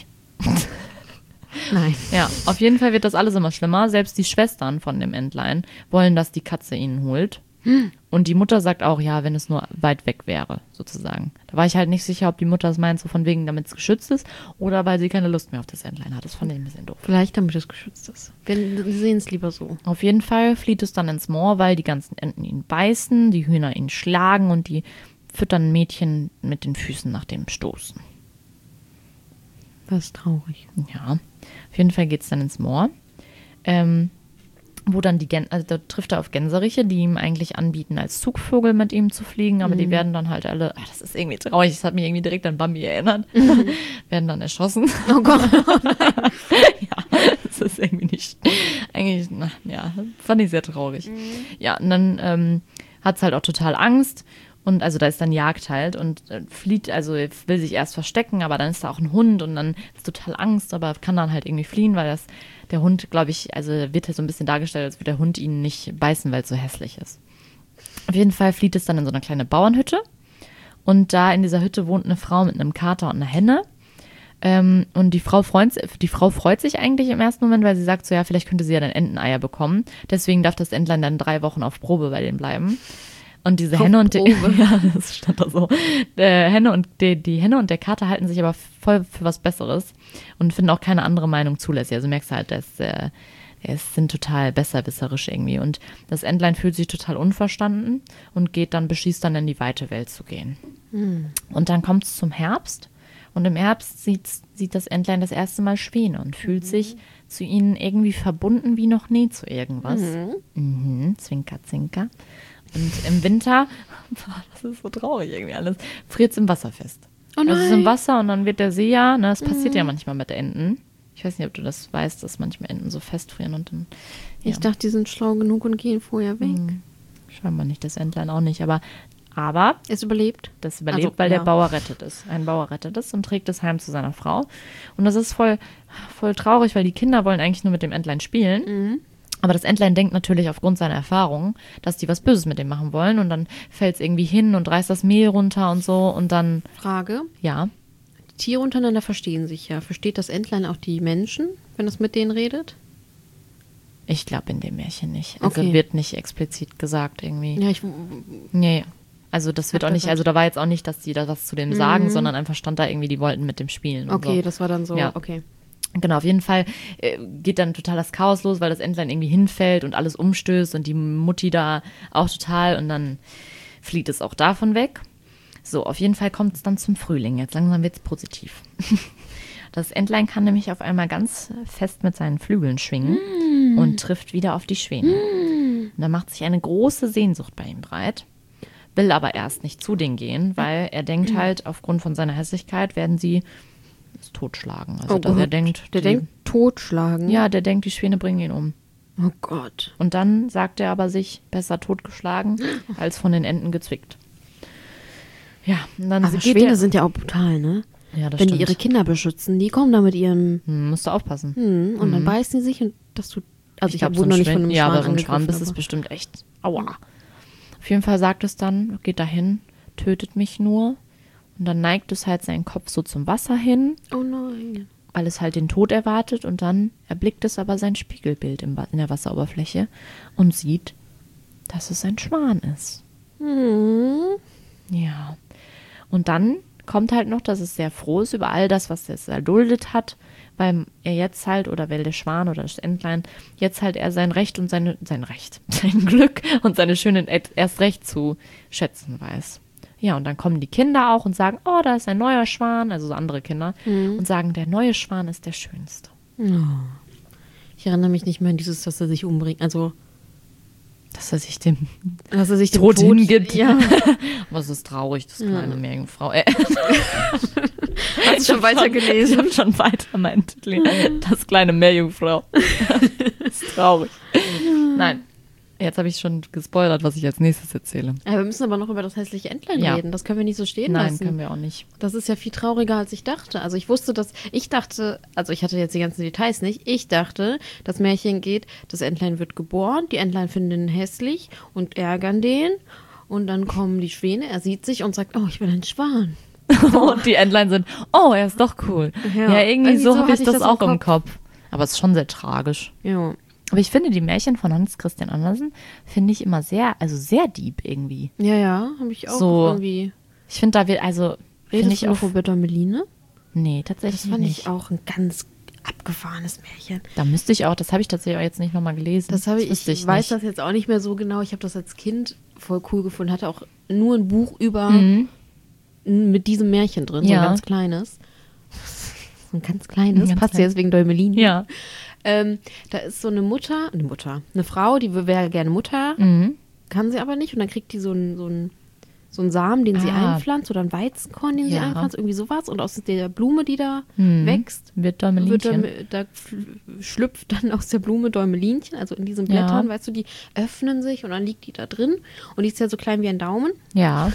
Nein. Ja, auf jeden Fall wird das alles immer schlimmer. Selbst die Schwestern von dem Entlein wollen, dass die Katze ihnen holt. Hm. Und die Mutter sagt auch, ja, wenn es nur weit weg wäre, sozusagen. Da war ich halt nicht sicher, ob die Mutter es meint, so von wegen, damit es geschützt ist, oder weil sie keine Lust mehr auf das Entlein hat. Das fand ich ein bisschen doof. Vielleicht, damit es geschützt ist. Wir sehen es lieber so. Auf jeden Fall flieht es dann ins Moor, weil die ganzen Enten ihn beißen, die Hühner ihn schlagen und die füttern Mädchen mit den Füßen nach dem Stoßen. Das ist traurig. Ja, auf jeden Fall geht es dann ins Moor. Ähm, wo dann die Gän- also da trifft er auf Gänseriche, die ihm eigentlich anbieten, als Zugvogel mit ihm zu fliegen, aber mhm. die werden dann halt alle, ach, das ist irgendwie traurig, das hat mich irgendwie direkt an Bambi erinnert, mhm. werden dann erschossen. Oh Gott. Ja, das ist irgendwie nicht, eigentlich, na, ja, fand ich sehr traurig. Mhm. Ja, und dann ähm, hat es halt auch total Angst. Und also da ist dann Jagd halt und äh, flieht, also will sich erst verstecken, aber dann ist da auch ein Hund und dann ist total Angst, aber kann dann halt irgendwie fliehen, weil das der Hund, glaube ich, also wird halt so ein bisschen dargestellt, als würde der Hund ihn nicht beißen, weil es so hässlich ist. Auf jeden Fall flieht es dann in so eine kleine Bauernhütte und da in dieser Hütte wohnt eine Frau mit einem Kater und einer Henne. Ähm, und die Frau, freut, die Frau freut sich eigentlich im ersten Moment, weil sie sagt so, ja, vielleicht könnte sie ja dann Enteneier bekommen. Deswegen darf das Entlein dann drei Wochen auf Probe bei denen bleiben. Und diese Henne und, die, ja, das stand da so. Der Henne und die, die Henne und der Kater halten sich aber voll für was Besseres und finden auch keine andere Meinung zulässig. Also merkst du halt, dass äh, es sind total besserwisserisch irgendwie. Und das Entlein fühlt sich total unverstanden und geht dann, beschließt dann in die weite Welt zu gehen. Mhm. Und dann kommt es zum Herbst und im Herbst sieht, sieht das Entlein das erste Mal Schwäne und fühlt mhm. sich zu ihnen irgendwie verbunden wie noch nie zu irgendwas. Mhm. Mhm, zwinker, zwinker. Und im Winter, das ist so traurig irgendwie alles, friert es im Wasser fest. Oh nein. Also es ist im Wasser und dann wird der See ja, ne, das passiert mhm. ja manchmal mit Enten. Ich weiß nicht, ob du das weißt, dass manchmal Enten so festfrieren und dann, ja. Ich dachte, die sind schlau genug und gehen vorher weg. Mhm. Scheinbar nicht, das Entlein auch nicht, aber, aber es überlebt. Das überlebt, also, weil ja. der Bauer rettet es. Ein Bauer rettet es und trägt es heim zu seiner Frau. Und das ist voll, voll traurig, weil die Kinder wollen eigentlich nur mit dem Entlein spielen. Mhm. Aber das Entlein denkt natürlich aufgrund seiner Erfahrung, dass die was Böses mit dem machen wollen. Und dann fällt es irgendwie hin und reißt das Mehl runter und so. Und dann, Frage. ja, Die Tiere untereinander verstehen sich ja. Versteht das Entlein auch die Menschen, wenn es mit denen redet? ich glaube in dem Märchen nicht. Also Okay. wird nicht explizit gesagt irgendwie. Ja, ich, Nee, also das wird Ach, auch nicht, das also da war jetzt auch nicht, dass die da was zu dem sagen, sondern einfach stand da irgendwie, die wollten mit dem spielen. Und okay, so. das war dann so, Ja. okay. Genau, auf jeden Fall äh, geht dann total das Chaos los, weil das Entlein irgendwie hinfällt und alles umstößt und die Mutti da auch total und dann flieht es auch davon weg. So, auf jeden Fall kommt es dann zum Frühling. Jetzt langsam wird es positiv. Das Entlein kann nämlich auf einmal ganz fest mit seinen Flügeln schwingen Mm. und trifft wieder auf die Schwäne. Und da macht sich eine große Sehnsucht bei ihm breit, will aber erst nicht zu denen gehen, weil er denkt halt, aufgrund von seiner Hässlichkeit werden sie es totschlagen. Also Oh dass er Gott, denkt, der die, denkt totschlagen. ja, der denkt, die Schwäne bringen ihn um. Oh Gott. Und dann sagt er aber sich, besser totgeschlagen, als von den Enten gezwickt. Ja, und dann Aber geht Schwäne der, sind ja auch brutal, ne? ja, das Wenn stimmt. die ihre Kinder beschützen, die kommen da mit ihrem Hm, musst du aufpassen. hm, und dann beißen die sich und das tut. Also ich, glaub, habe wohl noch nicht von einem Ja, Schwan aber so ein Schwan angegriffen, ist es aber- bestimmt echt. Aua. Auf jeden Fall sagt es dann, geht dahin, tötet mich nur. Und dann neigt es halt seinen Kopf so zum Wasser hin, Oh nein. weil es halt den Tod erwartet. Und dann erblickt es aber sein Spiegelbild im, Wa- in der Wasseroberfläche und sieht, dass es ein Schwan ist. Hm. Ja. Und dann kommt halt noch, dass es sehr froh ist über all das, was es erduldet hat, weil er jetzt halt, oder weil der Schwan oder das Entlein, jetzt halt er sein Recht und seine, sein Recht, sein Glück und seine Schönen erst recht zu schätzen weiß. Ja, und dann kommen die Kinder auch und sagen, oh, da ist ein neuer Schwan, also so andere Kinder, und sagen, der neue Schwan ist der schönste. Ich erinnere mich nicht mehr an dieses, dass er sich umbringt. Also, Dass er sich dem dass er sich dem Tod hingibt. Ja. Aber es ist traurig, das kleine Meerjungfrau. Äh, Hast du schon Ich weitergelesen? habe schon weiter meinen Titel. Das kleine Meerjungfrau. ist traurig. Nein, jetzt habe ich schon gespoilert, was ich als nächstes erzähle. Ja, wir müssen aber noch über das hässliche Entlein Ja. reden. Das können wir nicht so stehen Nein, lassen. können wir auch nicht. Das ist ja viel trauriger, als ich dachte. Also ich wusste, dass, ich dachte, also ich hatte jetzt die ganzen Details nicht, ich dachte, das Märchen geht, das Entlein wird geboren, die Entlein finden ihn hässlich und ärgern den und dann kommen die Schwäne, er sieht sich und sagt, oh, ich bin ein Schwan. Und die Entlein sind, oh, er ist doch cool. Ja, Ja, irgendwie, irgendwie so so habe ich hatte ich das, das auch im im Kopf. Aber es ist schon sehr tragisch. Ja. Aber ich finde die Märchen von Hans Christian Andersen, finde ich immer sehr, also sehr deep irgendwie. Ja, ja, habe ich auch So, irgendwie. Ich finde da wird, also, finde Redest ich du noch auch, von Roberta Meline? nee, Das tatsächlich fand nicht. ich auch ein ganz abgefahrenes Märchen. Da müsste ich auch, das habe ich tatsächlich auch jetzt nicht nochmal gelesen. Das habe ich, wüsste ich weiß nicht. das jetzt auch nicht mehr so genau. Ich habe das als Kind voll cool gefunden. Hatte auch nur ein Buch über Mhm. mit diesem Märchen drin, so Ja. ein ganz kleines. So ein ganz kleines, Ganz passt klein. ja jetzt wegen Däumelin. Ja. Ähm, da ist so eine Mutter, eine Mutter, eine Frau, die wäre gerne Mutter, Mhm. kann sie aber nicht. Und dann kriegt die so einen so einen- so einen Samen, den sie Ah. einpflanzt oder einen Weizenkorn, den sie Ja. einpflanzt, irgendwie sowas. Und aus der Blume, die da Mhm. wächst, Wird wird Däumelinchen. dann, da fl- schlüpft dann aus der Blume Däumelinchen, also in diesen Ja. Blättern, weißt du, die öffnen sich und dann liegt die da drin. Und die ist ja so klein wie ein Daumen. Ja.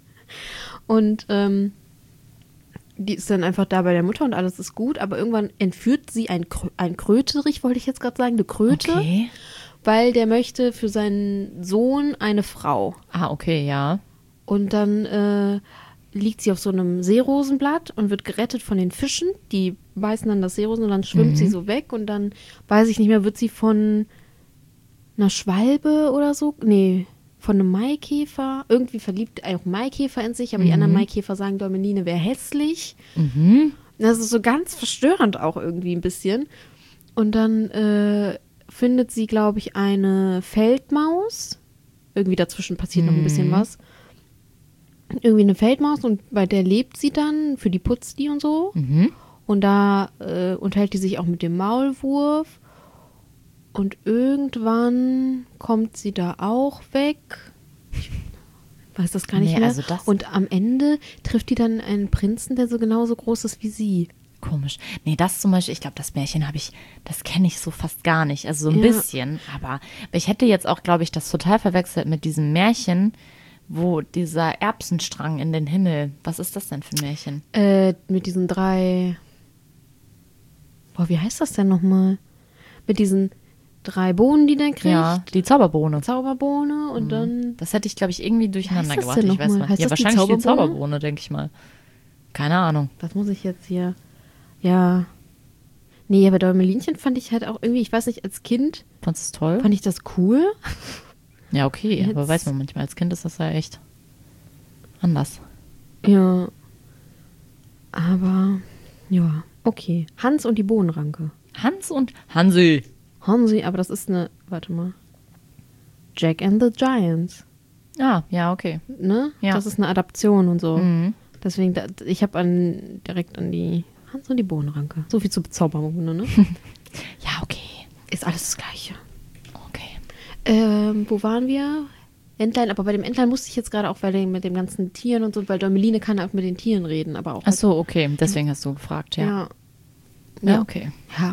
Und ähm, die ist dann einfach da bei der Mutter und alles ist gut. Aber irgendwann entführt sie ein, Krö ein Kröterich, wollte ich jetzt gerade sagen, eine Kröte. Okay. Weil der möchte für seinen Sohn eine Frau. Ah, okay, ja. Und dann äh, liegt sie auf so einem Seerosenblatt und wird gerettet von den Fischen. Die beißen dann das Seerosen und dann schwimmt Mhm. sie so weg. Und dann, weiß ich nicht mehr, wird sie von einer Schwalbe oder so, nee, von einem Maikäfer, irgendwie verliebt auch Maikäfer in sich, aber die anderen Maikäfer sagen, Däumeline wäre hässlich. Mhm. Das ist so ganz verstörend auch irgendwie ein bisschen. Und dann äh, findet sie, glaube ich, eine Feldmaus. Irgendwie dazwischen passiert noch ein bisschen was. Irgendwie eine Feldmaus und bei der lebt sie dann, für die putzt die und so. Mhm. Und da äh, unterhält die sich auch mit dem Maulwurf. Und irgendwann kommt sie da auch weg. Ich weiß das gar nicht Nee, mehr. also das- und am Ende trifft die dann einen Prinzen, der so genauso groß ist wie sie. Komisch. Nee, das zum Beispiel, ich glaube, das Märchen habe ich, das kenne ich so fast gar nicht. Also so ein Ja. bisschen, aber ich hätte jetzt auch, glaube ich, das total verwechselt mit diesem Märchen, wo dieser Erbsenstrang in den Himmel, was ist das denn für ein Märchen? Äh, mit diesen drei. Boah, wie heißt das denn nochmal? Mit diesen drei Bohnen, die der kriegt. Ja, die Zauberbohne. Zauberbohne und mhm. dann... Das hätte ich, glaube ich, irgendwie durcheinander heißt das gebracht. denn Ich weiß noch mal. Heißt Ja, das die wahrscheinlich die Zauberbohne? Zauberbohne, denke ich mal. Keine Ahnung. Was muss ich jetzt hier... Ja... Nee, aber Däumelinchen fand ich halt auch irgendwie, ich weiß nicht, als Kind... Fandest du toll? Fand ich das cool. Ja, okay, Jetzt- aber weiß man manchmal, als Kind ist das ja echt anders. Ja. Aber... Ja, okay. Hans und die Bohnenranke. Hans und Hansi. Hansi, aber das ist eine... Warte mal. Jack and the Giants. Ah, ja, okay. Ne? Ja. Das ist eine Adaption und so. Mhm. Deswegen, da, ich habe an, direkt an die Hans und die Bohnenranke. So viel zu Bezauberung, ne? Ja, okay. Ist alles das Gleiche. Okay. Ähm, wo waren wir? Entlein, aber bei dem Entlein musste ich jetzt gerade auch, weil der mit den ganzen Tieren und so, weil Däumeline kann auch mit den Tieren reden, aber auch. Ach so, okay. Deswegen hast du gefragt, ja. Ja. Ja, Ja. okay. Ja.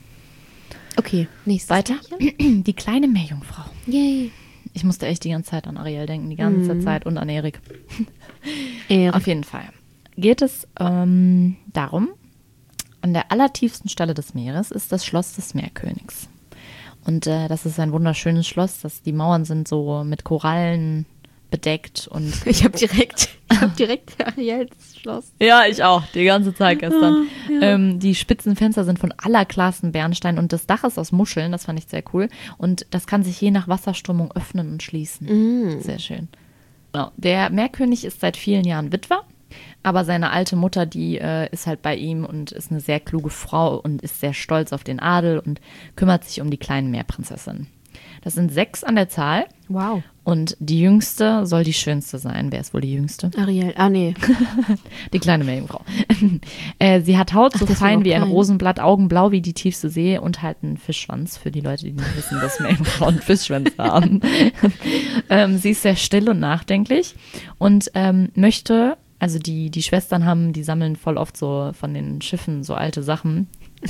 Okay, nächstes Weiter. Märchen. Die kleine Meerjungfrau. Yay. Ich musste echt die ganze Zeit an Ariel denken, die ganze Mhm. Zeit und an Erik. Erik. Auf jeden Fall geht es ähm, darum, an der allertiefsten Stelle des Meeres ist das Schloss des Meerkönigs. Und äh, das ist ein wunderschönes Schloss, das, die Mauern sind so mit Korallen bedeckt und Ich habe direkt, ich habe direkt Ariels Schloss. ja, ich auch, die ganze Zeit gestern. Ah, ja. ähm, die spitzen Fenster sind von allerklarsten Bernstein und das Dach ist aus Muscheln, das fand ich sehr cool. Und das kann sich je nach Wasserströmung öffnen und schließen. Mhm. Sehr schön. Genau. Der Meerkönig ist seit vielen Jahren Witwer, aber seine alte Mutter, die äh, ist halt bei ihm und ist eine sehr kluge Frau und ist sehr stolz auf den Adel und kümmert sich um die kleinen Meerprinzessinnen. Das sind sechs an der Zahl. Wow. Und die jüngste soll die schönste sein. Wer ist wohl die jüngste? Ariel, ah nee. Die kleine Meerjungfrau. äh, sie hat Haut so Ach, das war fein noch wie ein klein. Rosenblatt, Augen blau wie die tiefste See und halt einen Fischschwanz für die Leute, die nicht wissen, dass Meerjungfrauen Fischschwänze haben. ähm, sie ist sehr still und nachdenklich und ähm, möchte, also die, die Schwestern haben, die sammeln voll oft so von den Schiffen so alte Sachen.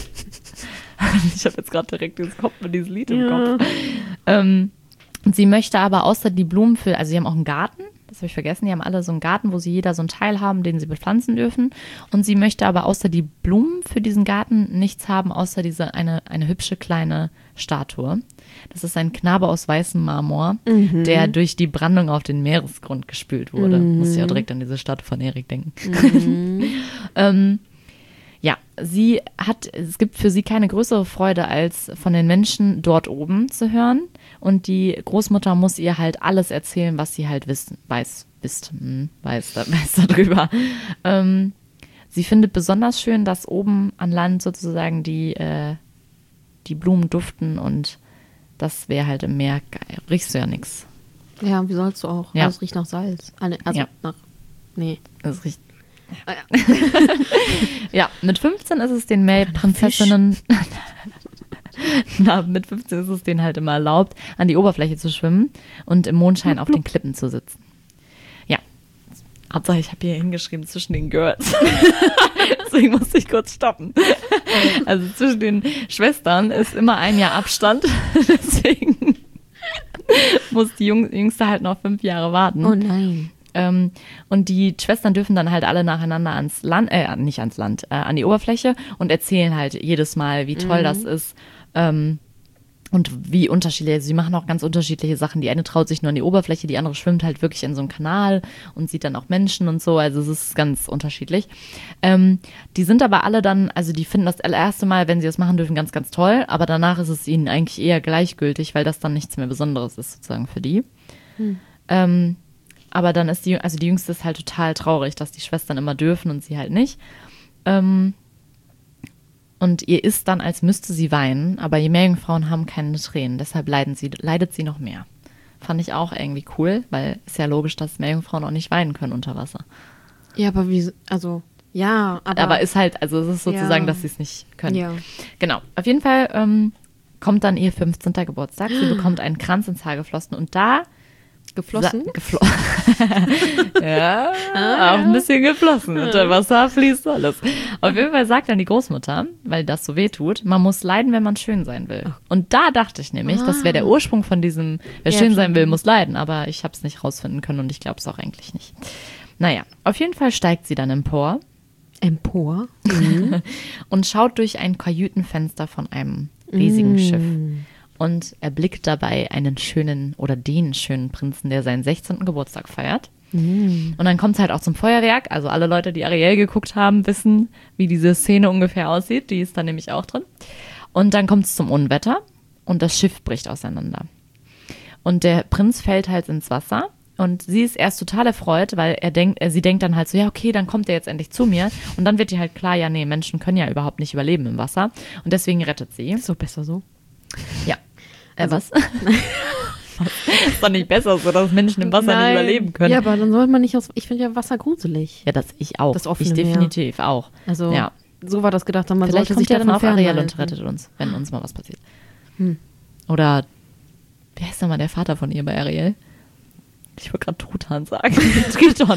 Ich habe jetzt gerade direkt dieses Kopf mit diesem Lied im Ja. Kopf. Ähm, und sie möchte aber außer die Blumen für, also sie haben auch einen Garten, das habe ich vergessen, die haben alle so einen Garten, wo sie jeder so einen Teil haben, den sie bepflanzen dürfen. Und sie möchte aber außer die Blumen für diesen Garten nichts haben, außer diese eine, eine hübsche kleine Statue. Das ist ein Knabe aus weißem Marmor, Mhm. der durch die Brandung auf den Meeresgrund gespült wurde. Mhm. Muss ich auch direkt an diese Statue von Erik denken. Mhm. ähm, Ja, sie hat, es gibt für sie keine größere Freude, als von den Menschen dort oben zu hören. Und die Großmutter muss ihr halt alles erzählen, was sie halt wissen, weiß, wisst, hm, weiß, da- weiß darüber. Ähm, sie findet besonders schön, dass oben an Land sozusagen die, äh, die Blumen duften und das wäre halt im Meer geil. Riechst du ja nichts. Ja, wie sollst du auch? Ja. Also, es riecht nach Salz. Ah, ne, Also Ja. nach. Nee. Das riecht. Ah, ja. Ja, mit fünfzehn ist es den Meerprinzessinnen. Na, mit fünfzehn ist es denen halt immer erlaubt, an die Oberfläche zu schwimmen und im Mondschein auf den Klippen zu sitzen. Ja. Hauptsache, ich habe hier hingeschrieben zwischen den Girls. Deswegen musste ich kurz stoppen. Also zwischen den Schwestern ist immer ein Jahr Abstand. Deswegen muss die Jung- Jüngste halt noch fünf Jahre warten. Oh nein. Ähm, und die Schwestern dürfen dann halt alle nacheinander ans Land, äh, nicht ans Land, äh, an die Oberfläche und erzählen halt jedes Mal, wie toll Mhm. das ist. Ähm, und wie unterschiedlich, also sie machen auch ganz unterschiedliche Sachen. Die eine traut sich nur an die Oberfläche, die andere schwimmt halt wirklich in so einem Kanal und sieht dann auch Menschen und so. Also es ist ganz unterschiedlich. Ähm, die sind aber alle dann, also die finden das erste Mal, wenn sie das machen dürfen, ganz, ganz toll. Aber danach ist es ihnen eigentlich eher gleichgültig, weil das dann nichts mehr Besonderes ist sozusagen für die. Hm. Ähm, aber dann ist die, also die Jüngste ist halt total traurig, dass die Schwestern immer dürfen und sie halt nicht. Ähm, und ihr ist dann, als müsste sie weinen, aber die Meerjungfrauen haben keine Tränen, deshalb leiden sie, leidet sie noch mehr. Fand ich auch irgendwie cool, weil es ja logisch, dass Meerjungfrauen auch nicht weinen können unter Wasser. Ja, aber wie. Also, ja, aber. Aber ist halt, also es ist sozusagen, Ja. dass sie es nicht können. Ja. Genau. Auf jeden Fall ähm, kommt dann ihr fünfzehnter Geburtstag. Sie bekommt einen Kranz ins Haar geflossen und da Geflossen? Sa- geflo ja, auch ein bisschen geflossen. Unter Wasser fließt alles. Auf jeden Fall sagt dann die Großmutter, weil das so weh tut, man muss leiden, wenn man schön sein will. Und da dachte ich nämlich, das wäre der Ursprung von diesem, wer Ja, schön sein schon. will, muss leiden. Aber ich habe es nicht rausfinden können und ich glaube es auch eigentlich nicht. Naja, auf jeden Fall steigt sie dann empor Empor. Mhm. und schaut durch ein Kajütenfenster von einem riesigen Mm. Schiff. und erblickt dabei einen schönen oder den schönen Prinzen, der seinen sechzehnten Geburtstag feiert. Mhm. Und dann kommt es halt auch zum Feuerwerk. Also alle Leute, die Ariel geguckt haben, wissen, wie diese Szene ungefähr aussieht. Die ist da nämlich auch drin. Und dann kommt es zum Unwetter und das Schiff bricht auseinander. Und der Prinz fällt halt ins Wasser. Und sie ist erst total erfreut, weil er denkt, sie denkt dann halt so, ja, okay, dann kommt er jetzt endlich zu mir. Und dann wird ihr halt klar, ja, nee, Menschen können ja überhaupt nicht überleben im Wasser. Und deswegen rettet sie. Ist doch besser so. Ja. Äh, Also- was? Ist doch nicht besser so, dass Menschen im Wasser Nein. nicht überleben können. Ja, aber dann sollte man nicht aus. Ich finde ja Wasser gruselig. Ja, das ich auch. Das offene ich Meer. definitiv auch. Also, Ja. so war das gedacht. Man Vielleicht sollte kommt sich ja dann davon auch Ariel fernhalten. und rettet uns, wenn uns mal was passiert. Hm. Oder, wie heißt nochmal der Vater von ihr bei Ariel? Ich wollte gerade Truthahn sagen. Triton.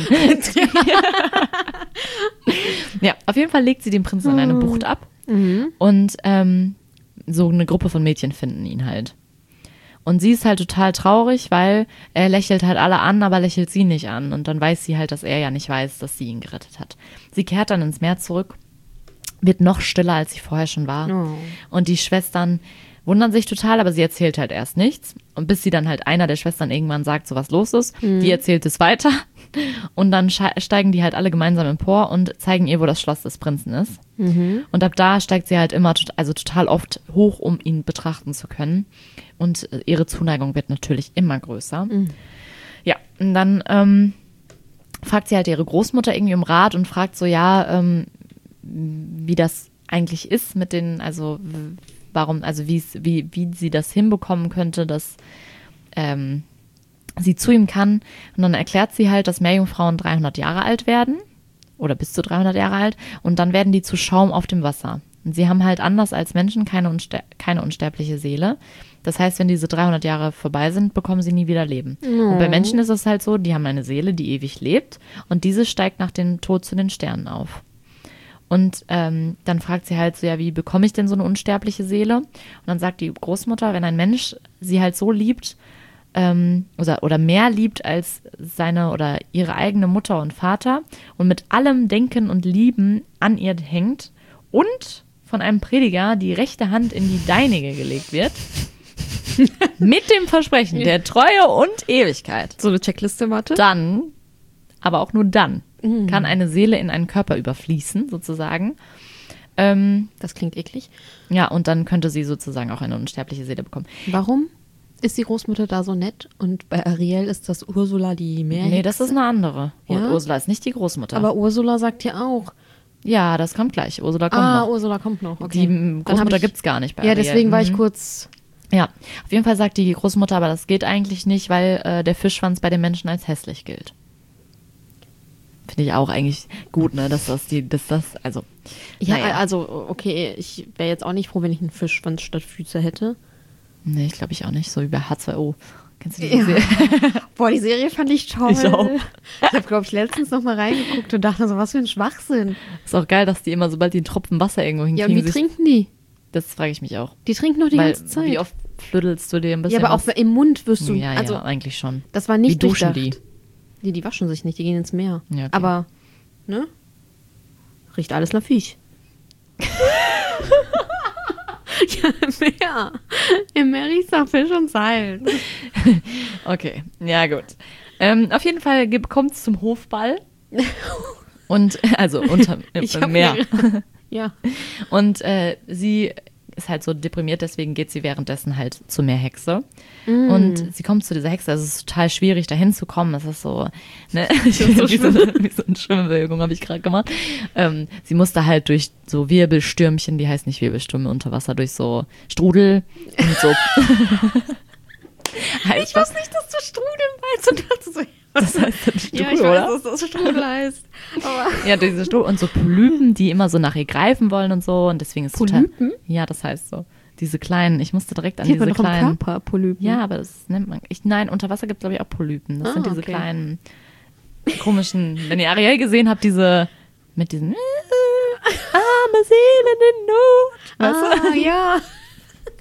Ja, auf jeden Fall legt sie den Prinzen in eine Bucht ab Mhm. und ähm, so eine Gruppe von Mädchen finden ihn halt. Und sie ist halt total traurig, weil er lächelt halt alle an, aber lächelt sie nicht an. Und dann weiß sie halt, dass er ja nicht weiß, dass sie ihn gerettet hat. Sie kehrt dann ins Meer zurück, wird noch stiller, als sie vorher schon war. Oh. Und die Schwestern wundern sich total, aber sie erzählt halt erst nichts. Und bis sie dann halt einer der Schwestern irgendwann sagt, so was los ist, die erzählt es weiter. Und dann sche- steigen die halt alle gemeinsam empor und zeigen ihr, wo das Schloss des Prinzen ist. Mhm. Und ab da steigt sie halt immer, tot- also total oft hoch, um ihn betrachten zu können. Und äh, ihre Zuneigung wird natürlich immer größer. Mhm. Ja, und dann ähm, fragt sie halt ihre Großmutter irgendwie um Rat und fragt so, ja, ähm, wie das eigentlich ist mit den, also w- warum, also wie's, wie, wie sie das hinbekommen könnte, dass ähm, sie zu ihm kann. Und dann erklärt sie halt, dass Meerjungfrauen dreihundert Jahre alt werden oder bis zu dreihundert Jahre alt und dann werden die zu Schaum auf dem Wasser. Und sie haben halt anders als Menschen keine, unster keine unsterbliche Seele. Das heißt, wenn diese dreihundert Jahre vorbei sind, bekommen sie nie wieder Leben. Und bei Menschen ist es halt so, die haben eine Seele, die ewig lebt und diese steigt nach dem Tod zu den Sternen auf. Und ähm, dann fragt sie halt so, ja, wie bekomme ich denn so eine unsterbliche Seele? Und dann sagt die Großmutter, wenn ein Mensch sie halt so liebt ähm, oder, oder mehr liebt als seine oder ihre eigene Mutter und Vater und mit allem Denken und Lieben an ihr hängt und von einem Prediger die rechte Hand in die deinige gelegt wird, mit dem Versprechen der Treue und Ewigkeit, So eine Checkliste, warte. dann, aber auch nur dann, kann eine Seele in einen Körper überfließen, sozusagen. Ähm, Das klingt eklig. ja, und dann könnte sie sozusagen auch eine unsterbliche Seele bekommen. Warum ist die Großmutter da so nett und bei Ariel ist das Ursula die Meerhexe? Nee, das ist eine andere. Und Ja? Ursula ist nicht die Großmutter. Aber Ursula sagt ja auch. ja, das kommt gleich. Ursula kommt Ah, noch. Ursula kommt noch. Okay. Die Dann hab Großmutter ich- gibt's gar nicht bei Ja, Ariel. deswegen war ich Mhm. kurz. Ja, auf jeden Fall sagt die Großmutter, aber das geht eigentlich nicht, weil äh, der Fischschwanz bei den Menschen als hässlich gilt. Finde ich auch eigentlich gut, ne, dass das die, dass das, also. Ja, naja. also, okay, ich wäre jetzt auch nicht froh, wenn ich einen Fischschwanz statt Füße hätte. Nee, ich glaube ich auch nicht, so wie bei H zwei O. Kennst du die Ja. Serie? Boah, die Serie fand ich toll. Ich auch. Ich habe, glaube ich, letztens noch mal reingeguckt und dachte so, was für ein Schwachsinn. Ist auch geil, dass die immer, sobald die einen Tropfen Wasser irgendwo Ja, hinkriegen, und wie sich, trinken die? das frage ich mich auch. Die trinken doch die Weil, ganze Zeit. wie oft flüddelst du dir ein bisschen ja, aber was? auch im Mund wirst du. Ja, also, ja, eigentlich schon. das war nicht Wie duschen durchdacht. Die, die waschen sich nicht, die gehen ins Meer. Ja, okay. Aber, ne? Riecht alles nach Fisch. ja, im Meer. Im Meer riecht nach Fisch und Salz. Okay, ja gut. Ähm, auf jeden Fall kommt es zum Hofball. Und, also unter im, Ich im hab Meer. mir- Ja. Und äh, sie ist halt so deprimiert, deswegen geht sie währenddessen halt zur Meerhexe. Und sie kommt zu dieser Hexe, also es ist total schwierig, da hinzukommen. Es ist so, ne, so wie, so eine, wie so eine Schwimmbewegung habe ich gerade gemacht. Ähm, sie musste halt durch so Wirbelstürmchen, die heißt nicht Wirbelstürme unter Wasser, durch so Strudel und so. Ich wusste nicht, dass du Strudel meinst und dachte so, Das heißt dann Strudel, ja, ich oder? weiß, dass das Strudel heißt. Aber Ja, diese Strudel und so Polypen, die immer so nach ihr greifen wollen und so. Und deswegen ist es total. Polypen? Ja, das heißt so. Diese kleinen, ich musste direkt an die hat man diese doch im kleinen. Körper, Polypen. Ja, aber das nennt man. Ich, nein, unter Wasser gibt es, glaube ich, auch Polypen. Das Ah, sind diese okay. kleinen, komischen. Wenn ihr Ariel gesehen habt, diese. Mit diesen. Arme Seelen in Not. Weißt Ah, ja.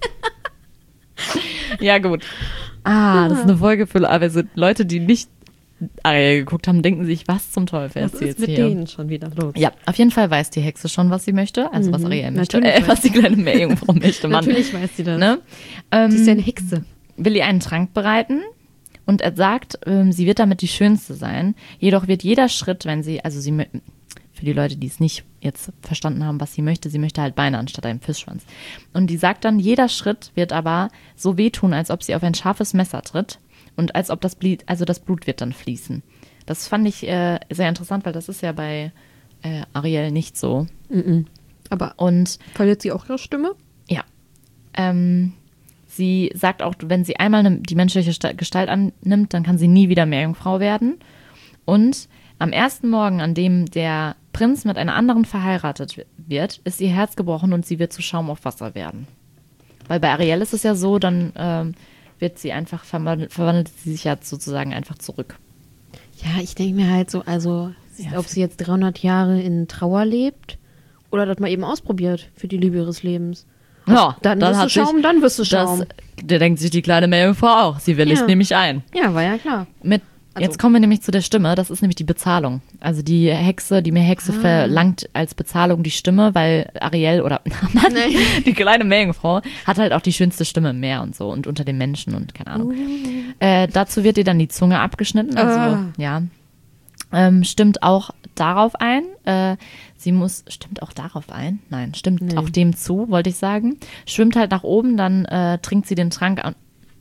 du? Ja, gut. Ah, das ist eine Folge für also Leute, die nicht Ariel geguckt haben, denken sich, was zum Teufel Was erzählt ist mit sie hier? denen schon wieder los? Ja, auf jeden Fall weiß die Hexe schon, was sie möchte, also was Mhm, Ariel möchte, natürlich äh, was die kleine Meerjungfrau möchte, Mann. Natürlich weiß sie das. Ne? Ähm, Sie ist ja eine Hexe. will ihr einen Trank bereiten und er sagt, ähm, sie wird damit die Schönste sein. Jedoch wird jeder Schritt, wenn sie, also sie, mö- für die Leute, die es nicht jetzt verstanden haben, was sie möchte, sie möchte halt Beine anstatt einem Fischschwanz. Und die sagt dann, jeder Schritt wird aber so wehtun, als ob sie auf ein scharfes Messer tritt und als ob das Blut, also das Blut wird dann fließen. Das fand ich äh, sehr interessant, weil das ist ja bei äh, Ariel nicht so. Mhm. Aber Und verliert sie auch ihre Stimme? ja, ähm, sie sagt auch, wenn sie einmal ne- die menschliche Sta- Gestalt annimmt, dann kann sie nie wieder Meerjungfrau werden. Und am ersten Morgen, an dem der Prinz mit einer anderen verheiratet wi- wird, ist ihr Herz gebrochen und sie wird zu Schaum auf Wasser werden. Weil bei Ariel ist es ja so, dann ähm, wird sie einfach, verwandelt, verwandelt sie sich ja sozusagen einfach zurück. Ja, ich denke mir halt so, also, Ja, ob sie jetzt dreihundert Jahre in Trauer lebt oder das mal eben ausprobiert für die Liebe ihres Lebens. Ja, Dann, wirst du hat sich Schaum, dann wirst du Schaum. Das, der denkt sich die kleine Meerjungfrau auch. Sie willigt Ja. nämlich ein. Ja, war ja klar. Mit, Also- jetzt kommen wir nämlich zu der Stimme. Das ist nämlich die Bezahlung. Also die Hexe, die Meerhexe Ah. verlangt als Bezahlung die Stimme, weil Ariel oder Mann, Nein. die kleine Meerjungfrau hat halt auch die schönste Stimme im Meer und so und unter den Menschen und keine Ahnung. Äh, dazu wird ihr dann die Zunge abgeschnitten. Also Ah. ja, ähm, stimmt auch darauf ein. Äh, sie muss, stimmt auch darauf ein? Nein, stimmt Nee. auch dem zu, wollte ich sagen. Schwimmt halt nach oben, dann äh, trinkt sie den Trank an,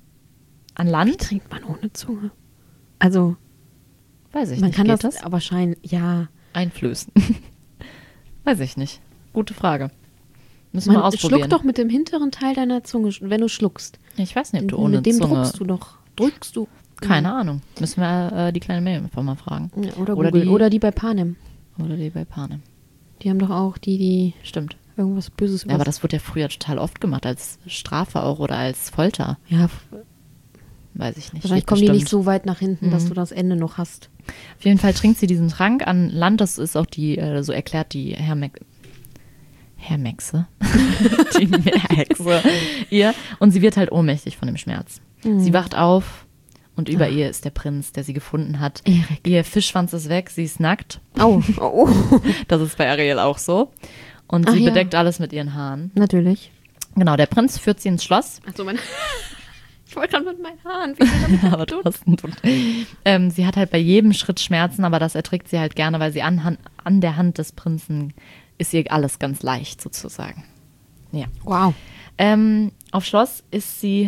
an Wie Land. trinkt man ohne Zunge? Also, Weiß ich man nicht. kann Geht das, aber schein, ja. Einflößen. Weiß ich nicht. Gute Frage. Müssen wir Man ausprobieren. schluck doch mit dem hinteren Teil deiner Zunge, wenn du schluckst. Ich weiß nicht, ob du ohne mit dem Zunge. druckst du doch. Drückst du. Keine Ahnung. Müssen wir äh, die kleine Meerjungfrau mal fragen. Ja, oder, Oder Google. die- oder die bei Panem. Oder die bei Panem. Die haben doch auch die, die Stimmt. irgendwas Böses Ja, aber das wurde ja früher total oft gemacht, als Strafe auch oder als Folter. Ja, Weiß ich nicht. wahrscheinlich Geht kommen die nicht bestimmt. so weit nach hinten, dass Mhm. du das Ende noch hast. Auf jeden Fall trinkt sie diesen Trank an Land. Das ist auch die, äh, so erklärt die Herme Hermexe. die Meerhexe. ihr. Und sie wird halt ohnmächtig von dem Schmerz. Sie wacht auf und über ihr ist der Prinz, der sie gefunden hat. Erik. Ihr Fischschwanz ist weg, sie ist nackt. Au. Oh. Das ist bei Ariel auch so. Und Ach sie ja. bedeckt alles mit ihren Haaren. Natürlich. Genau, der Prinz führt sie ins Schloss. Achso, mein. Ich wollte gerade mit meinen Haaren. Wie soll das aber du hast einen Tod. Ähm, sie hat halt bei jedem Schritt Schmerzen, aber das erträgt sie halt gerne, weil sie an, Han- an der Hand des Prinzen ist ihr alles ganz leicht sozusagen. Ja. Wow. Ähm, auf Schloss ist sie,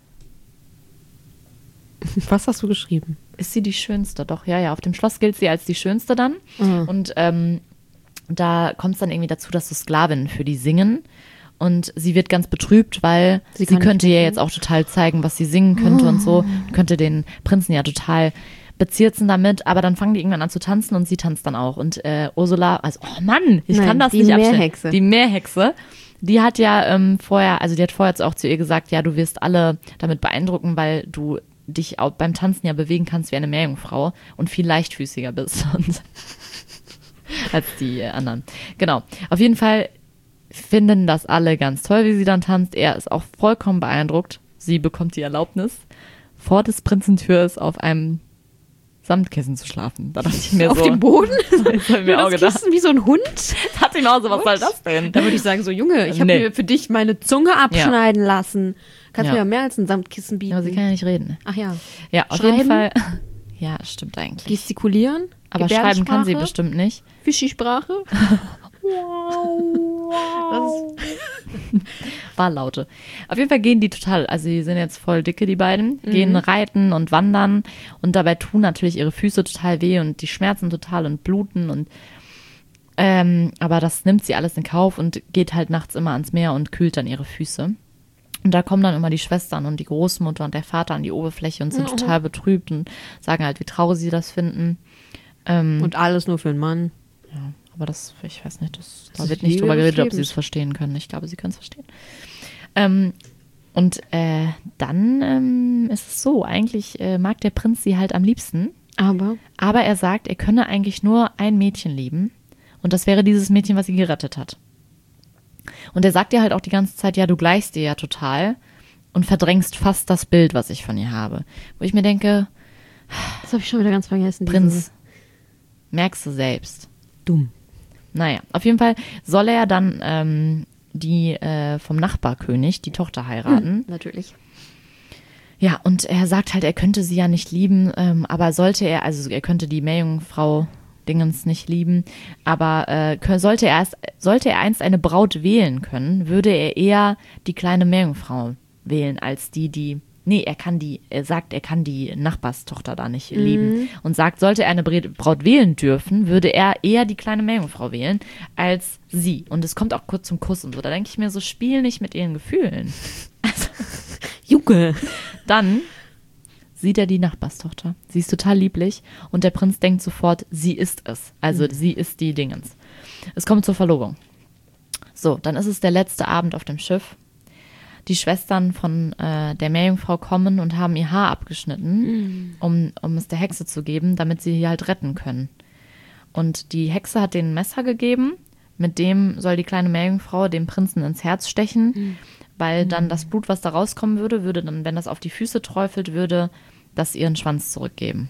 Was hast du geschrieben? ist sie die Schönste, doch, ja, ja. Auf dem Schloss gilt sie als die Schönste dann. Mhm. Und ähm, da kommt es dann irgendwie dazu, dass so Sklavinnen für die singen. Und sie wird ganz betrübt, weil Sie sie, kann nicht könnte mehr ja singen? jetzt auch total zeigen, was sie singen könnte und so. Könnte den Prinzen ja total bezirzen damit. Aber dann fangen die irgendwann an zu tanzen und sie tanzt dann auch. Und äh, Ursula, also, oh Mann, ich Nein, kann das die nicht abstellen. Meerhexe. Die Meerhexe. Die hat ja ähm, vorher, also die hat vorher jetzt auch zu ihr gesagt, ja, du wirst alle damit beeindrucken, weil du dich auch beim Tanzen ja bewegen kannst wie eine Meerjungfrau und viel leichtfüßiger bist und als die äh, anderen. Genau. Auf jeden Fall finden das alle ganz toll, wie sie dann tanzt. Er ist auch vollkommen beeindruckt. Sie bekommt die Erlaubnis, vor des Prinzen Tür ist auf einem Samtkissen zu schlafen. Da dachte ich mir Auf so. dem Boden? Das habe ich mir auch das gedacht. Kissen wie so ein Hund? Da dachte ich mir auch so, was soll das denn? Da würde ich sagen, so Junge, ich habe Nee. mir für dich meine Zunge abschneiden lassen. Kannst Ja. mir ja mehr als ein Samtkissen bieten. Aber sie kann ja nicht reden. Ach ja. Ja, auf Schreiben? jeden Fall. Ja, stimmt eigentlich. Gestikulieren? Aber schreiben kann sie Gebärdensprache? bestimmt nicht. Fischisprache? Wahrlaute. Auf jeden Fall gehen die total, also die sind jetzt voll dicke, die beiden, gehen reiten und wandern und dabei tun natürlich ihre Füße total weh und die schmerzen total und bluten und ähm, aber das nimmt sie alles in Kauf und geht halt nachts immer ans Meer und kühlt dann ihre Füße. Und da kommen dann immer die Schwestern und die Großmutter und der Vater an die Oberfläche und sind Mhm. total betrübt und sagen halt, wie traurig sie das finden. Ähm, Und alles nur für einen Mann. ja, aber das, ich weiß nicht, das, Das da ist wird nicht Liebe drüber ihres geredet, ob sie Lebens. es verstehen können. Ich glaube, sie können es verstehen. Ähm, und äh, dann ähm, ist es so, eigentlich äh, mag der Prinz sie halt am liebsten, Aber aber er sagt, er könne eigentlich nur ein Mädchen lieben und das wäre dieses Mädchen, was sie gerettet hat. Und er sagt ihr halt auch die ganze Zeit, ja, du gleichst ihr ja total und verdrängst fast das Bild, was ich von ihr habe. Wo ich mir denke, Das habe ich schon wieder ganz vergessen. Prinz, diese- merkst du selbst. Dumm. Naja, auf jeden Fall soll er dann ähm, die äh, vom Nachbarkönig, die Tochter heiraten. Natürlich. Ja, und er sagt halt, er könnte sie ja nicht lieben, ähm, aber sollte er, also er könnte die Meerjungfrau Dingens nicht lieben, aber äh, kö- sollte, er erst, sollte er einst eine Braut wählen können, würde er eher die kleine Meerjungfrau wählen, als die, die, nee, er kann die, er sagt, er kann die Nachbarstochter da nicht lieben und sagt, sollte er eine Bre- Braut wählen dürfen, würde er eher die kleine Meerjungfrau wählen, als sie. Und es kommt auch kurz zum Kuss und so, da denke ich mir so, spiel nicht mit ihren Gefühlen. Junge. Dann sieht er die Nachbarstochter. Sie ist total lieblich und der Prinz denkt sofort, sie ist es. Also sie ist die Dingens. Es kommt zur Verlobung. So, dann ist es der letzte Abend auf dem Schiff. Die Schwestern von äh, der Meerjungfrau kommen und haben ihr Haar abgeschnitten, um, um es der Hexe zu geben, damit sie sie halt retten können. Und die Hexe hat denen ein Messer gegeben, mit dem soll die kleine Meerjungfrau dem Prinzen ins Herz stechen, weil dann das Blut, was da rauskommen würde, würde dann, wenn das auf die Füße träufelt, würde das ihren Schwanz zurückgeben.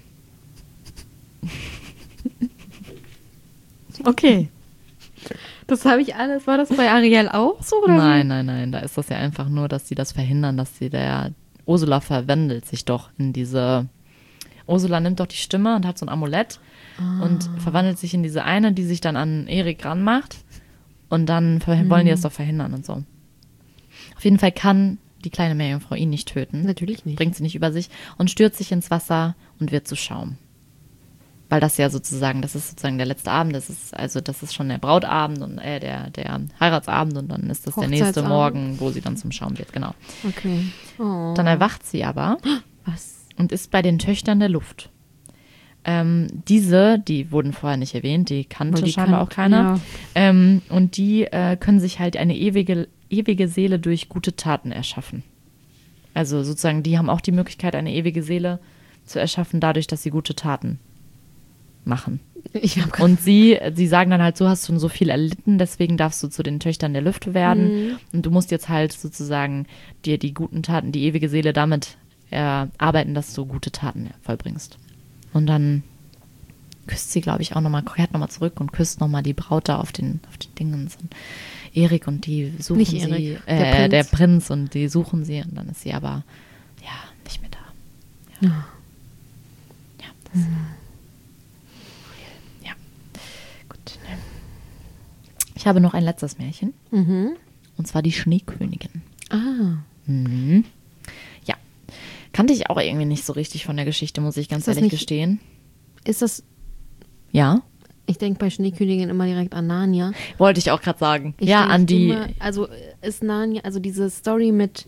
Okay. Das habe ich alles. War das bei Ariel auch so? Oder Nein, nein, nein, da ist das ja einfach nur, dass sie das verhindern, dass sie der Ursula verwandelt sich doch in diese, Ursula nimmt doch die Stimme und hat so ein Amulett und verwandelt sich in diese eine, die sich dann an Erik ranmacht und dann ver- wollen die das doch verhindern und so. Auf jeden Fall kann die kleine Meerjungfrau ihn nicht töten. Natürlich nicht. Bringt sie nicht über sich und stürzt sich ins Wasser und wird zu Schaum. Weil das ja sozusagen, das ist sozusagen der letzte Abend, das ist also das ist schon der Brautabend und äh, der, der Heiratsabend und dann ist das der nächste Hochzeitsabend. Morgen, wo sie dann zum Schaum wird, genau. Okay. Oh. Dann erwacht sie aber Was? und ist bei den Töchtern der Luft. Ähm, diese, die wurden vorher nicht erwähnt, die kannte Weil die scheinbar kannt- auch keiner. ja. Ähm, und die äh, können sich halt eine ewige, ewige Seele durch gute Taten erschaffen. Also sozusagen, die haben auch die Möglichkeit, eine ewige Seele zu erschaffen, dadurch, dass sie gute Taten machen. Ich habe Und sie, sie sagen dann halt, so hast du so viel erlitten, deswegen darfst du zu den Töchtern der Lüfte werden. Und du musst jetzt halt sozusagen dir die guten Taten, die ewige Seele damit erarbeiten, dass du gute Taten vollbringst. Und dann küsst sie, glaube ich, auch nochmal, kehrt nochmal zurück und küsst nochmal die Braut da auf den, auf den Dingen. Und Erik und die suchen Nicht sie, Erik, äh, der Prinz. der Prinz und die suchen sie und dann ist sie aber, ja, nicht mehr da. Ja. Ja, das ja. Gut. Ich habe noch ein letztes Märchen. Mhm. Und zwar die Schneekönigin. Ah. Mhm. Ja. Kannte ich auch irgendwie nicht so richtig von der Geschichte, muss ich ganz Ist das ehrlich nicht- gestehen. Ist das, Ja. ich denke bei Schneekönigin immer direkt an Narnia. Wollte ich auch gerade sagen. Ich ja, denk an die. Immer, also ist Narnia, also diese Story mit.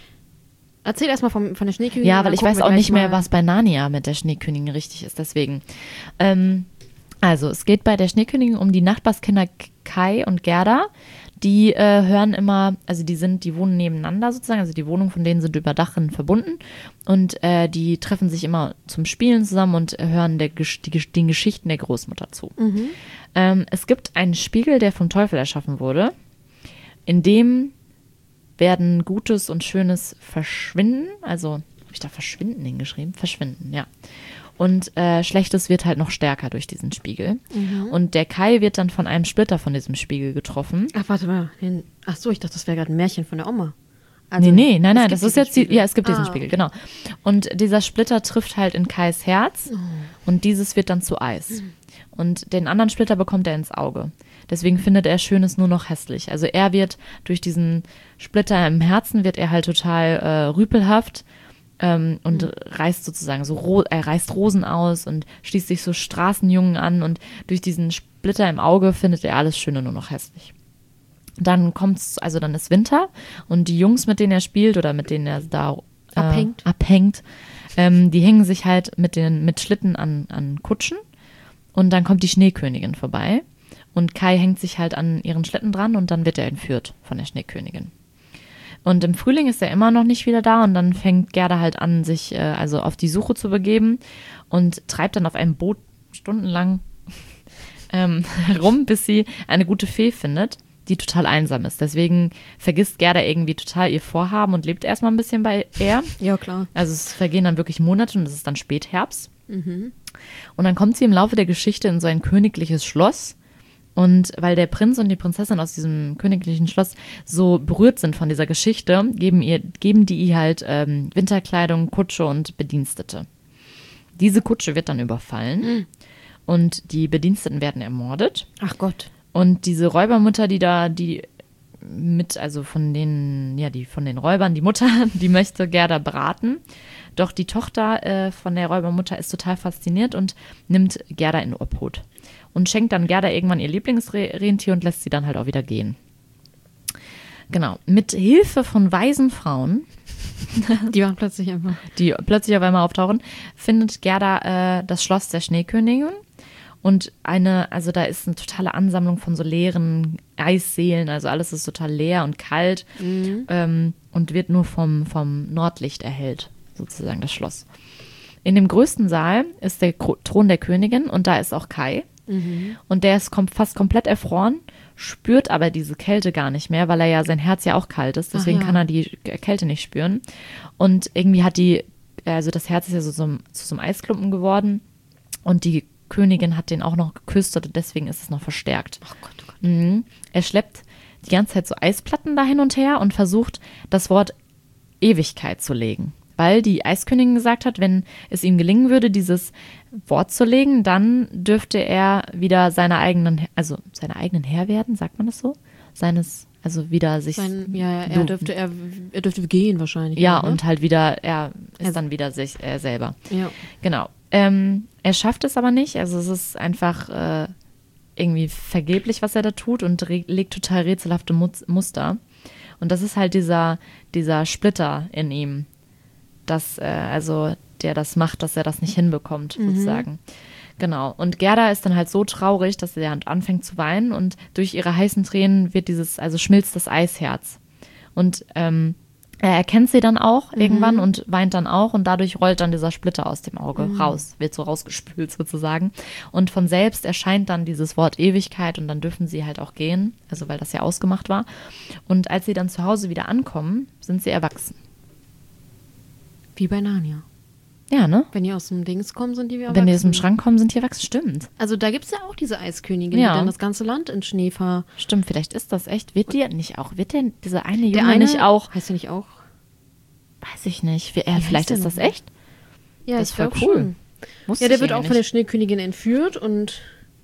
Erzähl erstmal von, von der Schneekönigin. Ja, dann weil ich gucken weiß wir auch gleich nicht mehr, mal. was bei Narnia mit der Schneekönigin richtig ist, deswegen. Ähm, also, es geht bei der Schneekönigin um die Nachbarskinder Kai und Gerda. Die äh, hören immer, also die sind, die wohnen nebeneinander sozusagen, also die Wohnungen von denen sind über Dachen verbunden und äh, die treffen sich immer zum Spielen zusammen und hören der, Gesch- die, Gesch- den Geschichten der Großmutter zu. Ähm, es gibt einen Spiegel, der vom Teufel erschaffen wurde, in dem werden Gutes und Schönes verschwinden, also habe ich da verschwinden hingeschrieben? Verschwinden, ja. Und äh, Schlechtes wird halt noch stärker durch diesen Spiegel. Und der Kai wird dann von einem Splitter von diesem Spiegel getroffen. Ach, warte mal. Den, ach so, ich dachte, das wäre gerade ein Märchen von der Oma. Also, nee, nee, nein, es nein, gibt das ist diesen jetzt, die, Spiegel. ja, es gibt diesen Ah, Spiegel, genau. Und dieser Splitter trifft halt in Kais Herz Oh. und dieses wird dann zu Eis. Und den anderen Splitter bekommt er ins Auge. Deswegen findet er Schönes nur noch hässlich. Also er wird durch diesen Splitter im Herzen, wird er halt total äh, rüpelhaft ähm, und reißt sozusagen so, ro er reißt Rosen aus und schließt sich so Straßenjungen an und durch diesen Splitter im Auge findet er alles Schöne nur noch hässlich. Dann kommt's, also dann ist Winter und die Jungs, mit denen er spielt oder mit denen er da äh, Abhängt. abhängt ähm, die hängen sich halt mit den mit Schlitten an, an Kutschen und dann kommt die Schneekönigin vorbei und Kai hängt sich halt an ihren Schlitten dran und dann wird er entführt von der Schneekönigin. Und im Frühling ist er immer noch nicht wieder da und dann fängt Gerda halt an, sich äh, also auf die Suche zu begeben und treibt dann auf einem Boot stundenlang ähm, herum, bis sie eine gute Fee findet, die total einsam ist. Deswegen vergisst Gerda irgendwie total ihr Vorhaben und lebt erstmal ein bisschen bei er. Ja, klar. Also es vergehen dann wirklich Monate und es ist dann Spätherbst. Mhm. Und dann kommt sie im Laufe der Geschichte in so ein königliches Schloss. Und weil der Prinz und die Prinzessin aus diesem königlichen Schloss so berührt sind von dieser Geschichte, geben, ihr, geben die ihr halt ähm, Winterkleidung, Kutsche und Bedienstete. Diese Kutsche wird dann überfallen mhm. und die Bediensteten werden ermordet. Ach Gott. Und diese Räubermutter, die da, die mit, also von den, ja, die von den Räubern, die Mutter, die möchte Gerda braten. Doch die Tochter äh, von der Räubermutter ist total fasziniert und nimmt Gerda in Obhut. Und schenkt dann Gerda irgendwann ihr Lieblingsrentier und lässt sie dann halt auch wieder gehen. Genau. Mit Hilfe von weisen Frauen, die waren plötzlich einfach, die plötzlich auf einmal auftauchen, findet Gerda äh, das Schloss der Schneekönigin. Und eine, also da ist eine totale Ansammlung von so leeren Eisseelen, also alles ist total leer und kalt mhm. ähm, und wird nur vom, vom Nordlicht erhellt, sozusagen das Schloss. In dem größten Saal ist der Thron der Königin und da ist auch Kai. Mhm. Und der ist kom- fast komplett erfroren, spürt aber diese Kälte gar nicht mehr, weil er ja, sein Herz ja auch kalt ist, deswegen ja. kann er die Kälte nicht spüren. Und irgendwie hat die, also das Herz ist ja so, so zu so einem Eisklumpen geworden und die Königin hat den auch noch geküsst und deswegen ist es noch verstärkt. Oh Gott, oh Gott. Mhm. Er schleppt die ganze Zeit so Eisplatten da hin und her und versucht, das Wort Ewigkeit zu legen. Weil die Eiskönigin gesagt hat, wenn es ihm gelingen würde, dieses Wort zu legen, dann dürfte er wieder seine eigenen, also seine eigenen Herr werden, sagt man das so? Seines, also wieder sich. Sein, ja, ja, er dürfte, er, er dürfte gehen wahrscheinlich. Ja, oder? Und halt wieder, er ist also, dann wieder sich äh, selber. Ja. Genau. Ähm, er schafft es aber nicht, also es ist einfach äh, irgendwie vergeblich, was er da tut und re- legt total rätselhafte Mut- Muster. Und das ist halt dieser, dieser Splitter in ihm, dass, äh, also der das macht, dass er das nicht hinbekommt, mhm. sozusagen. Genau. Und Gerda ist dann halt so traurig, dass sie halt anfängt zu weinen und durch ihre heißen Tränen wird dieses, also schmilzt das Eisherz. Und ähm, er erkennt sie dann auch mhm. irgendwann und weint dann auch und dadurch rollt dann dieser Splitter aus dem Auge mhm. raus, wird so rausgespült sozusagen. Und von selbst erscheint dann dieses Wort Ewigkeit und dann dürfen sie halt auch gehen, also weil das ja ausgemacht war. Und als sie dann zu Hause wieder ankommen, sind sie erwachsen. Wie bei Narnia. Ja, ne? Wenn die aus dem Dings kommen, sind die wie erwachsen. Wenn die aus dem Schrank kommen, sind die erwachsen. Stimmt. Also da gibt es ja auch diese Eiskönigin, ja. die dann das ganze Land in Schnee ver... Stimmt, vielleicht ist das echt. Wird die nicht auch, wird denn dieser eine Junge der eine, nicht auch... Heißt der nicht auch? Weiß ich nicht. Wie, äh, vielleicht ist das echt. Ja, das ist voll cool. Ja, der wird auch von der Schneekönigin entführt und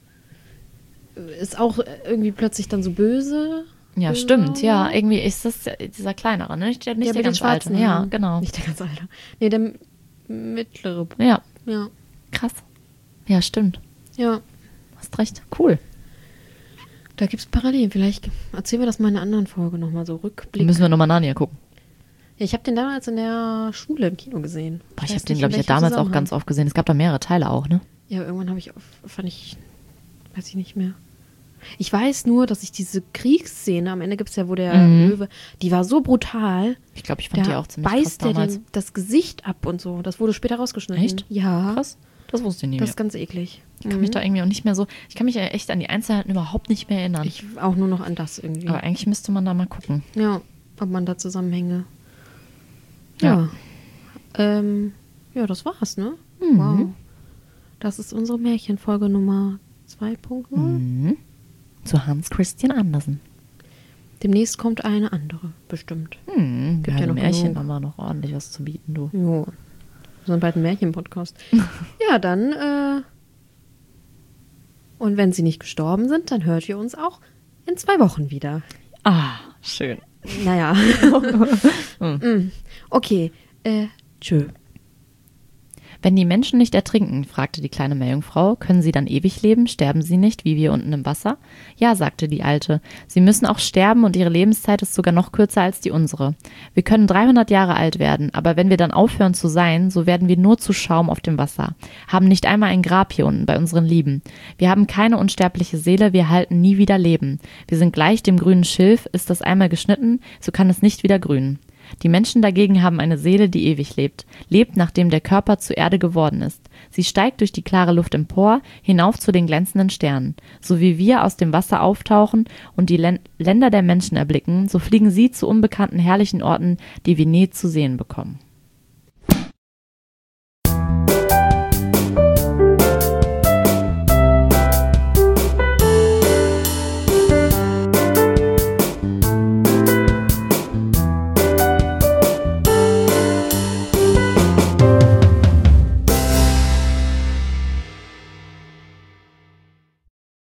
ist auch irgendwie plötzlich dann so böse. Ja, böse stimmt. Augen. Ja, irgendwie ist das dieser kleinere, ne? Nicht der, nicht der, der ganz alte. Ja, genau. Nicht der ganz alte. Nee, der mittlere. Ja. Ja. Krass. Ja, stimmt. Ja. Hast recht. Cool. Da gibt es Parallelen. Vielleicht erzählen wir das mal in einer anderen Folge nochmal so Rückblick. Müssen wir nochmal Narnia gucken. Ja, ich habe den damals in der Schule im Kino gesehen. Boah, ich habe den, glaube ich, ja damals auch ganz oft gesehen. Es gab da mehrere Teile auch, ne? Ja, irgendwann habe ich, auf, fand ich, weiß ich nicht mehr. Ich weiß nur, dass ich diese Kriegsszene, am Ende gibt es ja, wo der mhm. Löwe, die war so brutal. Ich glaube, ich fand da die auch ziemlich beißt krass der dem das Gesicht ab und so. Das wurde später rausgeschnitten. Echt? Ja. Krass. Das wusste ich nicht mehr. Das ist ganz eklig. Ich kann mhm. mich da irgendwie auch nicht mehr so, ich kann mich ja echt an die Einzelheiten überhaupt nicht mehr erinnern. Ich auch nur noch an das irgendwie. Aber eigentlich müsste man da mal gucken. Ja, ob man da Zusammenhänge. Ja. Ja, ähm, ja das war's, ne? Mhm. Wow. Das ist unsere Märchenfolge Nummer zwei Punkt null. Mhm. Zu Hans Christian Andersen. Demnächst kommt eine andere, bestimmt. Hm, Gibt ja, ja noch Märchen genug. haben wir noch ordentlich was zu bieten, du. Jo. Wir sind bald ein Märchen-Podcast. Ja, dann, äh, und wenn sie nicht gestorben sind, dann hört ihr uns auch in zwei Wochen wieder. Ah, schön. Naja. mm. Okay, äh, tschö. Wenn die Menschen nicht ertrinken, fragte die kleine Meerjungfrau, können sie dann ewig leben? Sterben sie nicht, wie wir unten im Wasser? Ja, sagte die Alte. Sie müssen auch sterben und ihre Lebenszeit ist sogar noch kürzer als die unsere. Wir können dreihundert Jahre alt werden, aber wenn wir dann aufhören zu sein, so werden wir nur zu Schaum auf dem Wasser. Haben nicht einmal ein Grab hier unten bei unseren Lieben. Wir haben keine unsterbliche Seele, wir halten nie wieder Leben. Wir sind gleich dem grünen Schilf, ist das einmal geschnitten, so kann es nicht wieder grünen. Die Menschen dagegen haben eine Seele, die ewig lebt, lebt, nachdem der Körper zu Erde geworden ist. Sie steigt durch die klare Luft empor, hinauf zu den glänzenden Sternen. So wie wir aus dem Wasser auftauchen und die Län- Länder der Menschen erblicken, so fliegen sie zu unbekannten herrlichen Orten, die wir nie zu sehen bekommen.